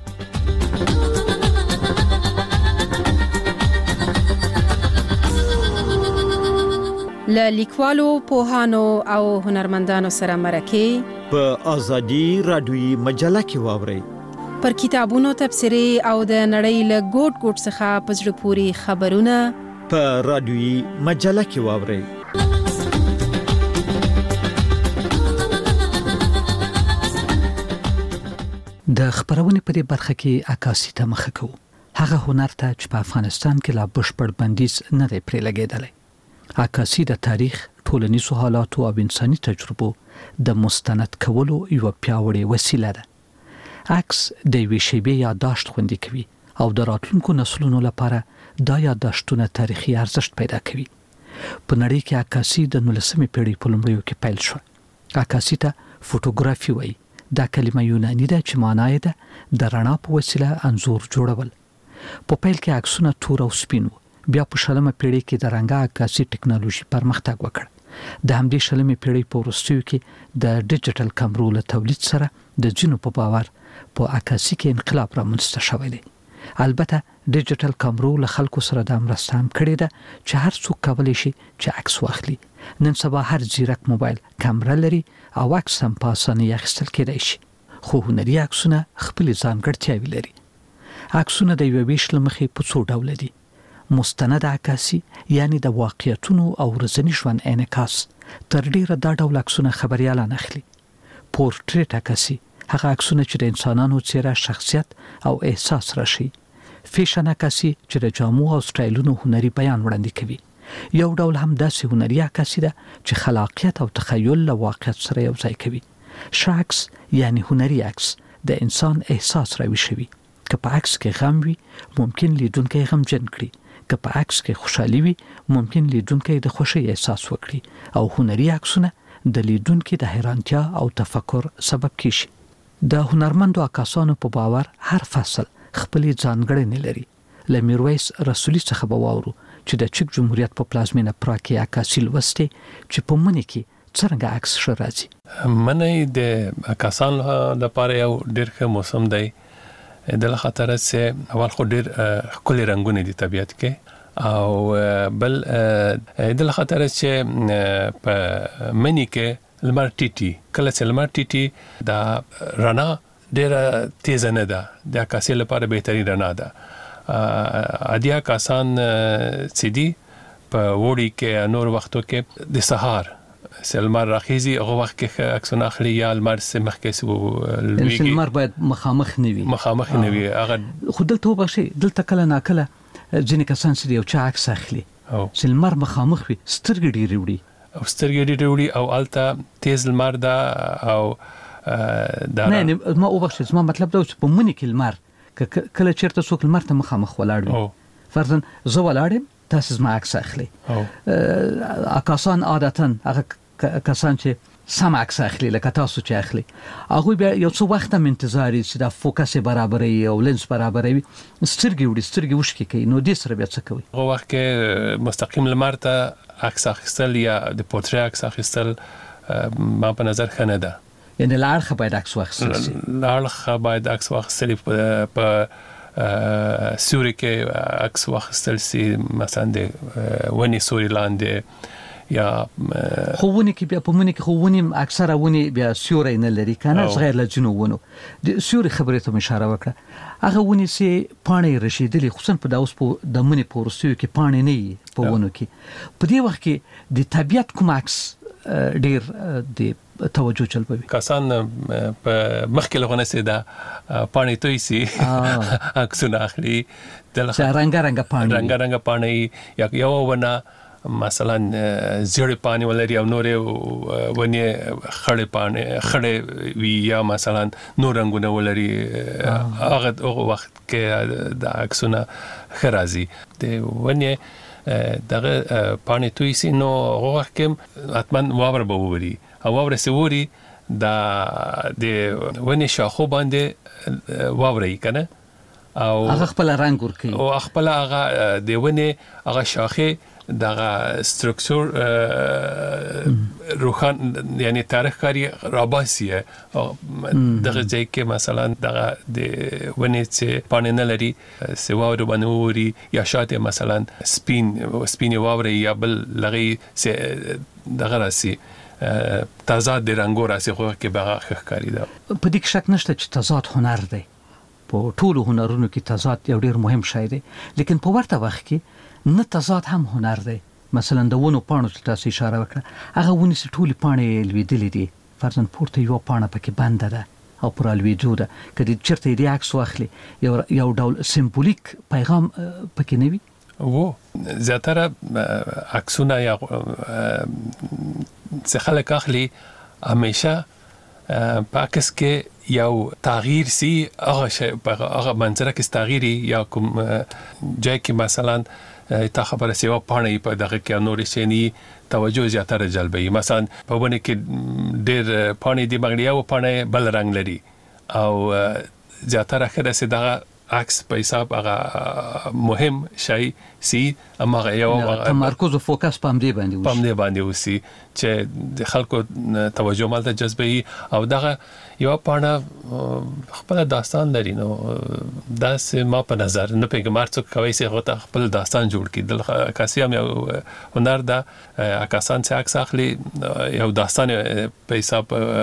له لیکوالو، پوهانو او هنرمندانو سره مرکې په ازادي راډیوي مجله کې واورئ. پر کتابونو تبصرې او د نړۍ له ګوټ ګوټ څخه په زړه پورې خبرونه په راډیوي مجله کې واورئ. د خبرونې په دې برخه کې عکاسي ته مخه کوو، هغه هنر ته چې په افغانستان کې لا بشپړ بندیز نه دی پرې لګېدلی. عکاسي د تاریخ، ټولنیزو حالاتو او انساني تجربو د مستند کولو یو پیاوړې وسیله ده. عکس د یوې شیبې یادداشت خوندي کوي او د راتلونکو نسلونو لپاره دا یادداشتونه تاریخي ارزښت پیدا کوي. په نړۍ کې عکاسي د 19مې پیړۍ په لومړیو کې پیل شو. عکاسي ته فوټوګرافي وایي. دا کلمه یوناني ده چې معنی یې ده د رڼا په وسیله انځور جوړول. په پیل کې عکسونه تور او سپین وو. بیا په 20مه پیړۍ کې د رنګه عکاسي ټکنالوژي پرمختګ وکړ. د همدې 20مې پیړۍ په وروستیو کې د ډیجیټل کامرو له تولید سره د ځینو په باور په عکاسي کې انقلاب رامنځته شوی دی. البته ډیجیټل کامرو له خلکو سره د مرسته هم کړې ده چې هر څوک کولی شي چې عکس واخلي. نن سبا هر ځیرک موبایل کامره لري او عکس هم په اسانۍ اخیستل کېدای شي. خو هنري عکسونه خپلې ځانګړتیاوې لري. عکسونه د یوې ویش له مخې په څو ډوله دي. مستند عکاسي یعنی د واقعیتونو او ورځني ژوند انعکاس. تر ډیره دا ډول عکسونه خبريالان اخلي. پورټریټ عکاسي هغه عکسونه چې د انسانانو څیره، شخصیت او احساس راشي. فیشن عکاسي چې د جامو او سټایلونو هنري بیان وړاندې کوي. یو ډول هم داسې هنري عکاسي ده چې خلاقیت او تخیل له واقعیت سره یو ځای کوي. شاکس یعنی هنري عکس د انسان احساس راویښوي. که په عکس کې غم وي ممکن لیدونکی غمجن کړي. که په عکس کې خوشحالي وي ممکن لیدونکی د خوښۍ احساس وکړي. او هنري عکسونه د لیدونکي د حیرانتیا او تفکر سبب کیږي. د هنرمندو عکاسانو په باور هر فصل خپلې ځانګړنې لري. له میرویس رسولي څخه به واورو چې د چک جمهوریت په پلازمینه پراګ کې عکاسي لوستې چې په مني کې څنګه عکس ښه راځي. منی د عکاسانو لپاره یو ډېر ښه موسم دی. د خاطر چې اول خو ډېر ښکلي رنگونه دي طبیعت کې او بل د خاطر چې په منی کې لمر ټیټي کله چې لمر ټیټي دا رڼا ډېره تیز نه ده. د عکاسي لپاره بهتري رڼا ده. عادي عکاسان چې دي په وړي کې نور وختو کې د سهار سلمر راخیزي هغه وخت کې عکسونه اخلي یا لمر سمخ کې سو لویږي. لمر باید مخامخ نه وي هغه خو دلته وبشي دلته کله ناکله ځینې کسان چې یو چا عکس اخلي چې لمر مخامخ وي سترګې ډېرې وړي او الته تیز لمر ده او دا نه ما وبخښه زما مطلب دا چې په منی کې لمر کله چیرته څوک لمر ته مخامخ ولاړ وي فرضاً زه ولاړم تاسو زما عکس اخلي. عکاسان عادتاً هغه کسان چې سم عکس اخلي لکه تاسو چې اخلي هغه بیا یو څو وخت هم انتظار چې دا فوکس برابرې او لنس برابرې سترګې وشکي کوي. نو دې سره بیا څه کوي؟ هغه وخت کې مستقیم لمر ته عکس اخیستل یا د پورتری عکس اخیستل ما په نظر ښه نه ده. یعنی لاړخه باید عکس واخیستل شي. لاړخه باید عکس واخیستل په سوري کې عکس واخیستل شي مثلا د ونی سوري لاندې یا خوونه کې بیا په مونږ کې خوونه اکثره ونی بیا سوري نه لري کنه غیر له جنونو د سوري خبرې ته اشاره وکړه. هغه ونی سي پانی رشیدلی خصوصا په داوس په د منی پورستیو کې پانی نه په ونو کې په دې وخت کې د طبيعت کوم عکس ډیر د توجه جلبوي. کسان په مخکې لغونه سي دا پانی توي سي عکسونه اخلي د رنګ پانی یا یو ونه مثلا زیړ پانی ولري او نور ونی خړې وی یا مثلا نور رنگونه ولري هغه وخت کې د عکسونه خرازي د ونی دغه پانی توي سي نو هغه وخت کې اتمن واور به ووري او واور سوري دا د ونی شاخو باندې واوري کنه او هغه خپل رنگ ورکي او خپل هغه د ونی هغه شاخه دغه سترکچر روحان یعنی تاریخ کاری راباسیه دغه ځای کې مثلا دغه د ونی چې پانی نه لري سواورو بنوري یا شاته مثلا سپین واوري یا بل لغي دغه راسي تضاد د رنگو راسي خو کې بغه ښکاری ده. په دې کې شک نشته چې تضاد هنر دی. په ټولو هنرونو کې تضاد یو ډیر مهم شی دی لیکن په ورته وخت کې نه تضاد هم هنر دی. مثلا د ونو پاڼو ته تاسو اشاره وکړه هغه ونی چې ټولې پاڼې لویدلې دي فرضاً پورته یو پاڼه پکې بنده ده او پر لویدو ده کله چیرته دې عکس واخلي یو ډول سمبولیک پیغام پکې نه وي. وو زیاتره عکسونه یا څه خلک اخلي همیشه پاکس کې یو تغییر سي هغه منظره کې تغییري یا کوم ځای کې مثلا تا خبره سیوا پانه په دغه کې نورې شنی توجه زیاتره جلبوي. مثلا په ونه کې ډېر پانه دی مګړیا او پانه بل رنگ لري او زیاتره خره سي دغه عکس په حساب هغه مهم شي سي اما یو تمرکز او فوکس پام دی باندې وسی چې د خلکو توجه مالته جذبي او دغه یو پانه خپل داستان لري. نو دا ما په نظر نه پیګمار څوک کوي چې غوته خپل داستان جوړ کړي. د کاسيام یو هنر دا اکاسان چې عکس اخلي یو داستان په حساب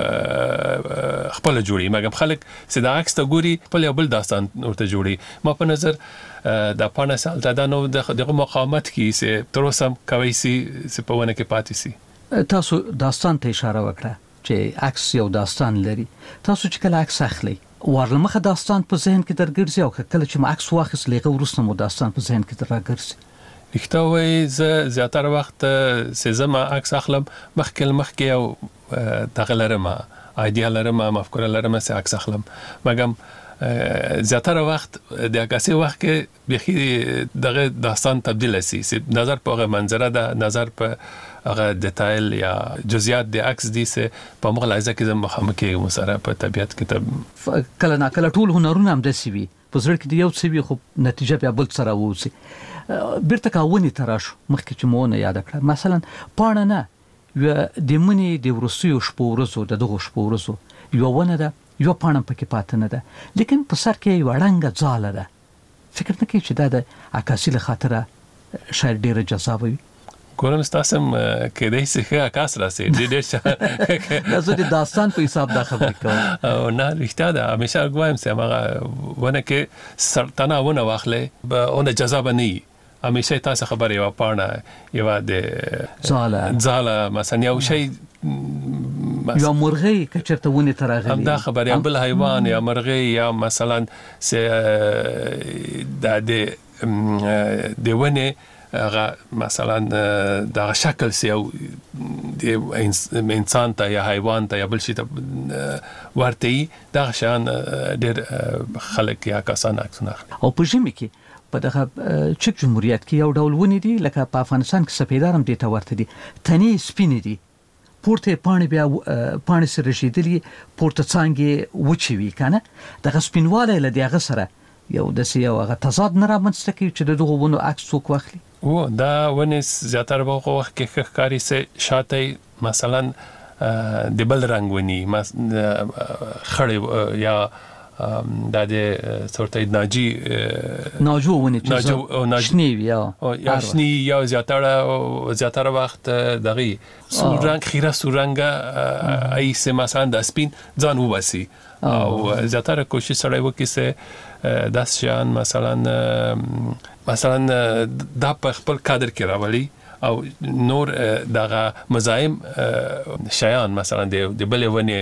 خپل جوړي مګم خلک چې دا عکس ته ګوري خپل بل داستان ورته جوړي. ما په نظر دا پانه سال دا نو دغه مقاومت کی چې تر اوسه کوي چې په ونه کې پاتې سي. تاسو داستان ته اشاره وکړه چې عکس یو داستان لري. تاسو چې کله عکس اخلي ورلمخه داستان په ذهن کې درګرځي او کله چې عکس واخیس لغه ورسره مو داستان په ذهن کې درګرځي؟ رښتیا وایي زه زیاتره وخت سزما عکس اخلم مخکې او دغه لرم ایډیا لرم مفکوره لرم چې عکس اخلم مګم زیاتره وخت د عکاسي وخت کې بخي دغه داستان تبدیل شي. نظر په منظره ده نظر په هغه ډیټایل یا جزئیات د عکس دي چې په مغلایزه کې زم مخامخ کې مسره په طبيعت کې کله نه کله ټول هنرونه هم د سی وي په زړه کې یو څه وي خو نتیجه بیا بل سره ووسی. بیرته کاونی تراش مخکې چې مونږ یاد کړ مثلا پانه نه د منی د ورسیو شپورزو دغه شپورزو یو ونه ده یو پانه پکې پاتې نه ده لیکن په سر کې یو رنګ ځاله ده. فکر نه کوي چې دا د عکاسي له خاطره شاید ډیره جذاب وي. ګورم تاسو کې دې څه عکاس راسي ډېر څه زه د داستان په حساب دا خبرې کوم او نه رښتیا ده همیشه غوایم چې هغه ونه کې سرطانه ونه واخلې به اون جذاب نه وي. همیشه تاسو خبرې یو پانه یو د ځاله مثلا یو شی یا مرغی کچرته ونه تراغلی هم دا خبر یا بل حیوان یا مرغی یا مثلا سه د ونه مثلا دا شکل سی او د انسان ته یا حیوان ته یا بل شي ته ورته دا شان ډېر خلک یا کسان عکسونه او په ژمي کې په دغه چک جمهوریت کې یو ډول ونی دي لکه په افغانستان کې سپیدارم دي ته ورته دي تنې سپینې دي پورته پانی بیا پانی سره رسیدلی پورته څنګه وچی وی کنه دغه سپینواله له دغه سره یو د سیاو هغه تضاد نه رامنځته کوي چې دغه ونو عکس څوک واخلي. او دا ونه زیاتره په وخت کې ښکاری سه شاته مثلا د بل رنگ ونی خړې یا دا د صورت ناجو ونی شنی یا شنی یا زیاتره وخت دغه سورنګ خیره سورنګ ای سه مثلا د سپین ځان وباسي او زیاتره کوشش سره وکړي چې داس شان مثلا دا په خپل کادر کې راولي او نور دغه مزاحم شیان مثلا د بلې ونی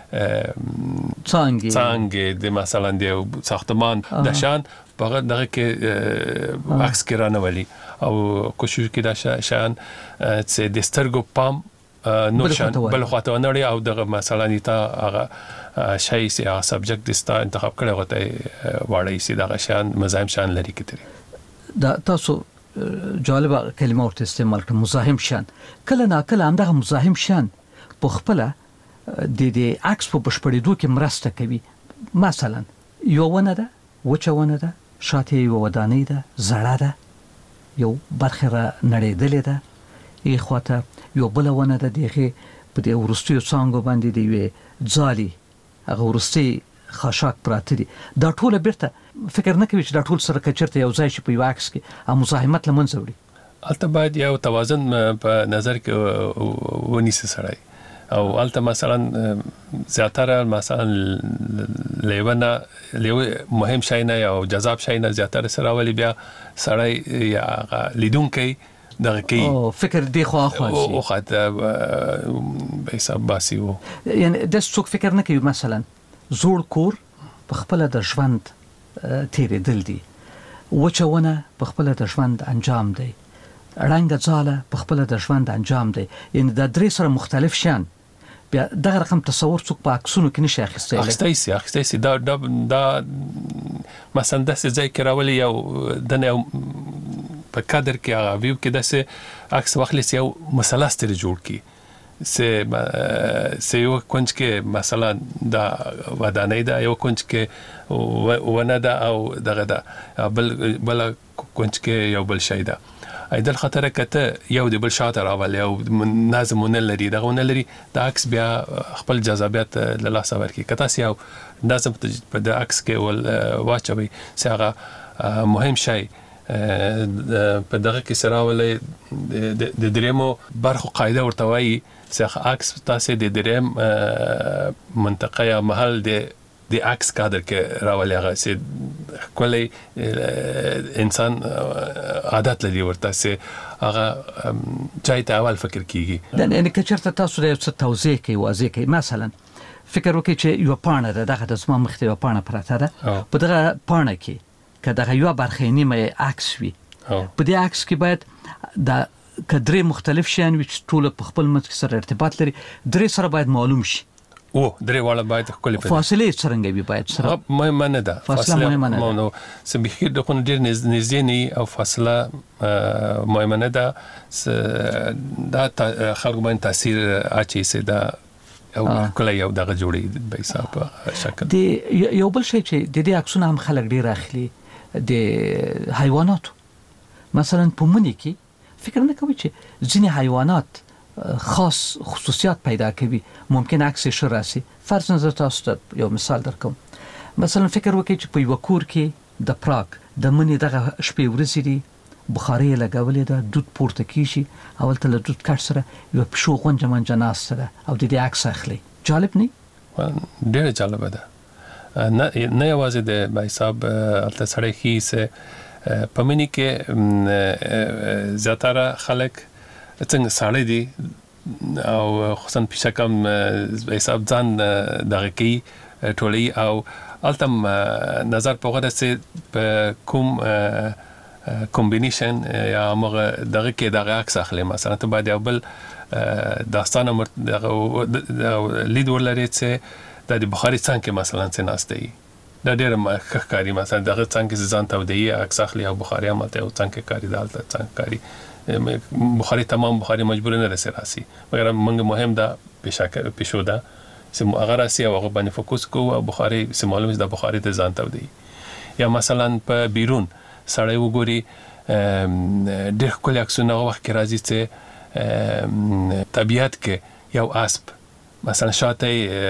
څنګه د مثلا د ساختمان د شان په دغه کې عکس کې رانولي او کوشش کې دا شان چې د سترګو پام نور شان بل خواته ونړي او دغه مثلا نیتا هغه شای سي سبجیکټ دستا انتخاب کړي غوته واړی سي دغه شان مزاحم شان لري کتري. دا تاسو جالبه کلمه ورته استعمال کړ مزاحم شان. کله نا کله هم دغه مزاحم شان په خپل د عکس په بشپړېدو کې مرسته کوي. مثلا یو ونه ده وچونه ده شاته یو ودانۍ ده زړه ده یو برخه نړېدلې ده ای خواته یو بل ونه ده دغه په دې ورستیو څنګه باندې دی وی ځالي هغه ورستي خاشاک پراته دي. دا ټول بیرته فکر نه کوي چې دا ټول سره کچرته یو ځای شي په یو عکس کې مزاحمت لمنځه وړي. البته باید یو توازن په نظر کې ونیسي سړی او البته مثلا زیاتره مثلا لیونه مهم شي نه او جذاب شي نه زیاتره سره ولې بیا سړی یا لیدونکي دغه کې فکر دی خو او خاطر به حساب باسي وو یعنی د څوک فکر نه کوي مثلا زوړ کور په خپل د ژوند تیرې دل دي وچونه په خپل د ژوند انجام دی رنګ ځاله په خپل د ژوند انجام دی یعنی د درې سره مختلف شان بیا دغه رقم تصور څوک په عکسونو کې نشي اخیستای سي دا مثلا د ځای کې راولي یو د نه په کادر کې هغه ویو کې د عکس واخلي یو مثلث تر جوړ کی سه یو کونج کې مثلا دا ودانۍ دا یو کونج کې ونه دا او دغه دا بل کونج کې یو بل شی دا ایدل خطر کته یو د بل شاته راولي او نظمونه لري دغه ونه لري د عکس بیا خپل جذابیت له لاسه ورکی کته یو نظم په د عکس کې ول واچوي سره مهم شی په دغه کې سره ولې د دریمو برخو قاعده ورته وایي چې عکس تاسو د دریم منطقه یا محل د عکس کادر کې راولي هغه چې کله انسان عادت لري ورته چې هغه ځای ته اول فکر کیږي یعنی که چېرته تاسو د څه توضیح کوي واضح کوي مثلا فکر وکړئ چې یو پاڼه ده دغه د زما مخ ته یو پاڼه پراته ده په دغه پاڼه کې که دغه یو برخه نیمه عکس وي په دې عکس کې باید د کدرې مختلف شیان وي چې ټول په خپل منځ کې سره ارتباط لري درې سره باید معلوم شي درې واړه باید خپل فاصله څنګه وي باید سره مهمه نه ده فاصله مهمه نه ده سبخیر د خون ډیر نږدې نه او فاصله مهمه نه ده دا خلک باندې تاثیر اچي سي دا او کله یو دغه جوړي به حساب شکل دی یو بل شی چې د دې عکسونه هم خلک ډیر اخلي د حیوانات مثلا په منی کې فکر نه کوي چې ځینې حیوانات خاص خصوصیات پیدا کوي ممکن عکس شراسي فرض نظر تاسو ته یو مثال درکوم مثلا فکر وکړئ چې په یو کور کې د پراګ د منی دغه شپې ورځې دي بخاري لګولې ده دود پورته کیږي اول ته له دود کټ سره یو پښو غونجه منجه ناست ده او د دې عکس اخلي جالب نه ډېر جالب ده نه یوازې د حساب الته سره هیڅ پمنی کې زیاتره خلک څنګه ساړی دي او خصوصا پیشکم حساب ځان دغه کی ټولي او التم نظر په غوډه سي کوم کمبینیشن یا موږ دغه کې دغه عکس اخلي مثلا ته باید یو بل داستان دغه لید ولري چې د بخاري څنګه مثلا څنګه دا ډېر ښکاری مثلا دغه څنګه ځان ته دی عکس اخلي او بخاري هم ته څنګه کاری دالته څنګه کاری بخاري تمام بخاري مجبور نه راسي مګر موږ مهم ده پښو ده چې هغه راسي او هغه باندې فوکس کوو او بخاري چې معلومه ده بخاري ته ځان ته دی یا مثلا په بیرون سړی وګوري ډېر کله عکسونه وخت کې راځي چې طبيعت کې یو اسب مثلا شاته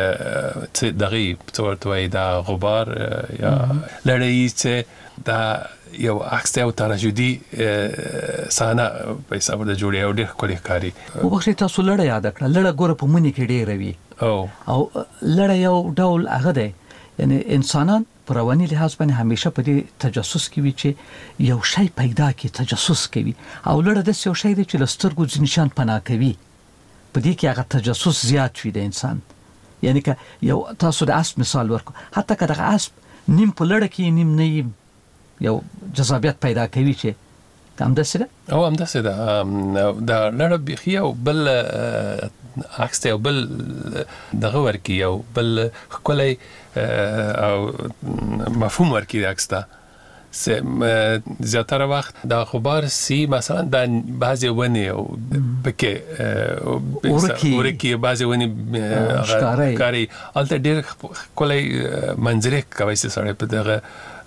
دغه څورتوي دا غبار یا لړۍ چې دا یو عکس او تراژیدي سانه په حساب د جوړي او ډېر کلی کاری او وخت تاسو لړۍ یاد کړه لړۍ ګوره په منی کې ډېر وي او لړۍ یو ډول هغه دی یعنی انسانان پر رواني لحاظ باندې همیشه په دې تجسس کې وي چې یو شی پیدا کی تجسس کوي او لړۍ د یو شی دی چې لسترګو ځنشان پناه کوي په دې کې هغه تجسس زیات وي د انسان یعنی که یو تاسو د اسب مثال ورکو حتی که دغه اسب نیم په لړۍ کې نیم نه یو جذابیت پیدا کوي چې همداسې ده او همداسې ده دا لړۍ بيخي او بل عکس ته بل دغه ورکی او بل کله او مفهوم ورکی عکس ته زیاتره وخت دا غبار سی مثلا د بعضی ونی او بکه ورکی بعضی ونی کاری الته ډیر کله منظره کوي سره په دغه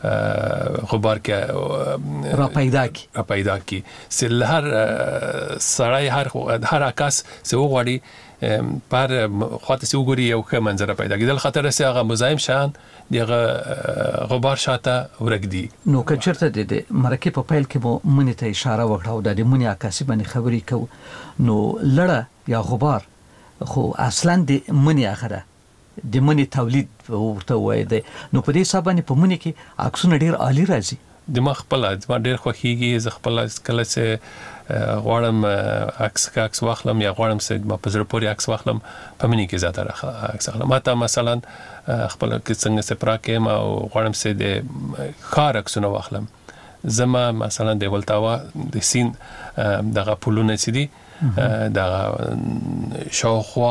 غبار کې را پیدا کی سل هر سړی هر عکس سو غوړي پر خاطر سو ګوري یو ښه منظره پیدا کیدل خاطر سه هغه مزاحم شان دغه غبار شاته ورګدي نو که چرته د مرکه په پیل کې مو منی ته اشاره وکړه او د منی عکاسي باندې خبرې کو نو لړه یا غبار خو اصلا د منی اخره د منی تولید ورته وای دی نو په دې حساب باندې په منی کې عکسونه ډیر عالی راځي د ما خپل ډیر خوخیږي ز خپل کله چې غواړم عکس واخلم یا غواړم چې ما په زړه پورې عکس واخلم په منی کې زیاتره عکس اخلم ماته مثلا خپل کې څنګه سپراکم او غواړم چې د خار عکسونه واخلم زما مثلا د ولتاوا د سین دغه پولونه چې دي دغه شاوخوا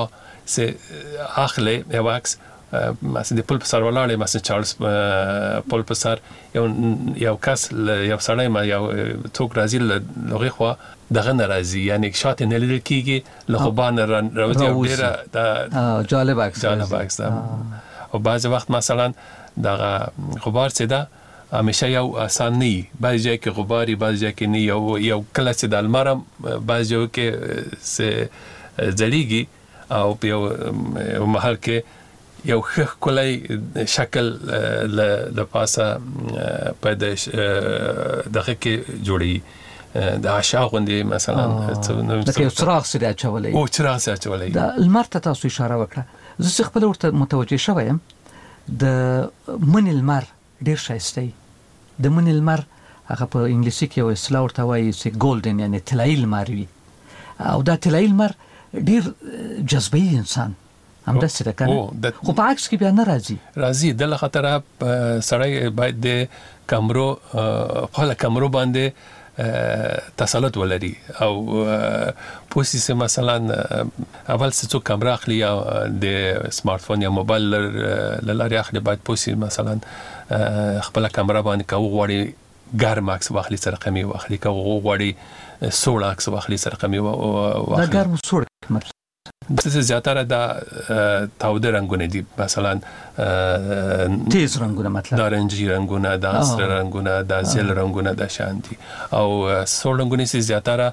سه اخلي یو عکس مثلا د پل په سر ولاړې مثلا چارلز پل په سر یو کس یو سړی ما یو څوک راځي لغه خو دغه ناراضي یعنی شاته نه لیدل کیږي له خوبان راوځي او ډیره جالب عکس او بعض وخت مثلا دغه غبار څه ده همیشه یو آسان نه بعضی ځای کې غباري بعضی ځای کې نه یو کله چې د المارم بعضی ځای کې سه ځړیږي او په یو محل کې یو خخ کولای شکل د پاسه په دغه کې جوړي د عشاق غوندي مثلا د یو څراغ سره اچولې او څراغ سره اچولې د المار ته تاسو اشاره وکړه زه خپل ورته متوجه شوم د من المر ډیر شایسته د من المر هغه په انګلیسي کې یو اصطلاح ورته وایي چې ګولډن یعنی طلایي المر وي او دا طلایي المر ډیر جذبي انسان هم د سره کنه خو په عکس کې بیا نه راځي د خطر سړی باید د کمرو په کمرو باندې تسلط ولري او پوسی سه مثلا اول څه کیمرا اخلي یا د سمارټ فون یا موبایل لاري اخلي باید پوسی مثلا خپل کیمرا باندې کو غوړي ګرم عکس واخلي سره رقمي واخلي کو غوړي سوړ عکس واخلي سره رقمي واخلي دا ګرم سوړ د زیاتره د تاوده رنگونه دي مثلا تیز رنگونه مطلب نارنجي رنگونه د اصفر رنگونه د زیل رنگونه د شانتي او سور رنگونه سي زیاتره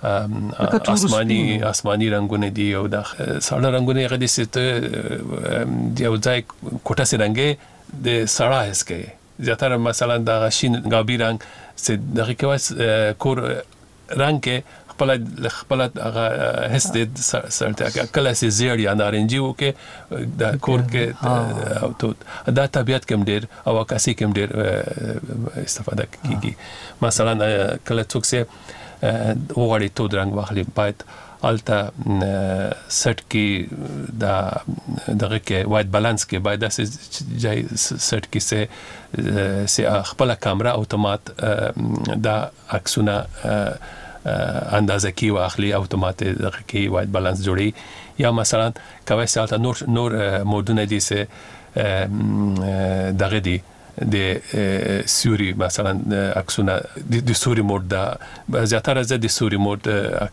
آسماني رنگونه دي او د سړه رنگونه غدي ست یو ځای کوټه سي رنگه د سړه هس کې زیاتره مثلا د غشین غابي رنگ سي دغه کې کور رنگ کې خپل هس د سرته کله سي زیړ یا نارنجي وکي د کور کې او ته دا طبيعت کوم ډیر او کاسي کوم ډیر استفاده کیږي مثلا کله څوک سي وګړي تو رنگ واخلي باید التا سټ کې دغه کې وایټ بالانس کې باید د جای سټ کې سي خپل کیمرا اتومات دا عکسونه اندازه کی واخلي اتومات دغه کی وایټ بالانس جوړي یا مثلا کوي سالته نور مودونه دي سه دغه دي د سوري مثلا عکسونه د سوري مود دا زیاتره زه د سوري مود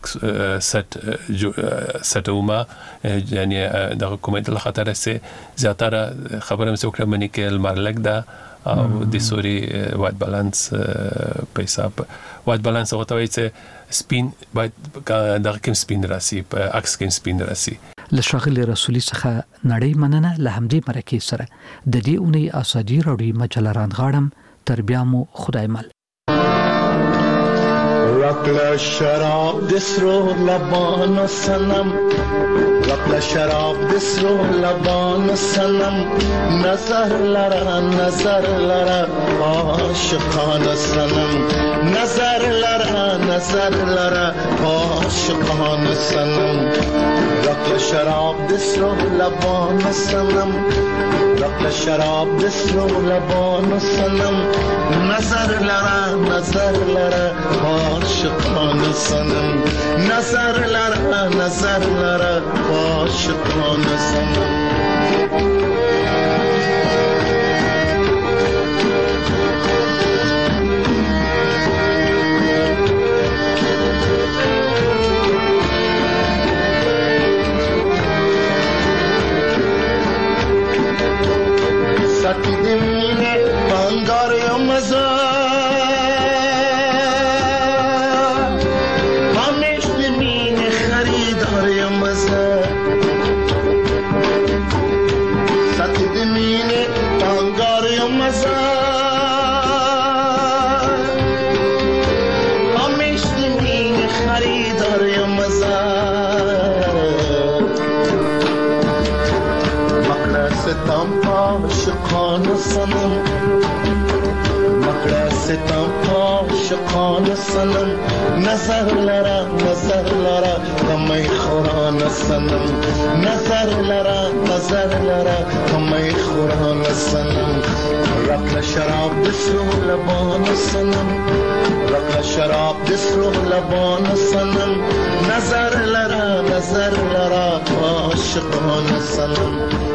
ستوما یعنی دغه کومه د خطر سه زیاتره خبره مې وکړه منی کې المرلک دا او د سوري وایټ بالانس په حساب وایټ بالانس او ته چې سپین باید دغه کوم سپین راسي په عکس کې سپین راسي لشغل رسولي څخه نړۍ مننه له همدې مرکه سره د دې اونۍ اساجي راوړي مجلران غاړم تر بیا مو خدای مل رقل شراب دسرو لبان سنم رقل شراب دسرو لبان سنم نظر لرا عاشقان سنم نظر لرا عاشقان سنم رقل شراب دسرو لبان سنم رقل شراب دسرو لبان سنم نظر لرا عاشقان سنم نظر لرا عاشقان سنم ساتی دمینه بانگار یا مزا همیش دمینه خریدار یا مزا ساتی دمینه بانگار یا مزا همیش دمینه خریدار یا مزا ستم عاشقان سنم مکړه ستم عاشقان سنم نظر لرا کمی خوران سنم نظر لرا کمی خوران سنم رقل شراب دسرو لبان سنم رقل شراب دسرو لبان سنم نظر لرا عاشقانه سنم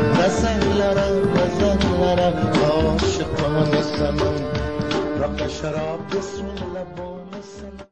غزل عاشقانه سنم رق شراب بسم لبان سنم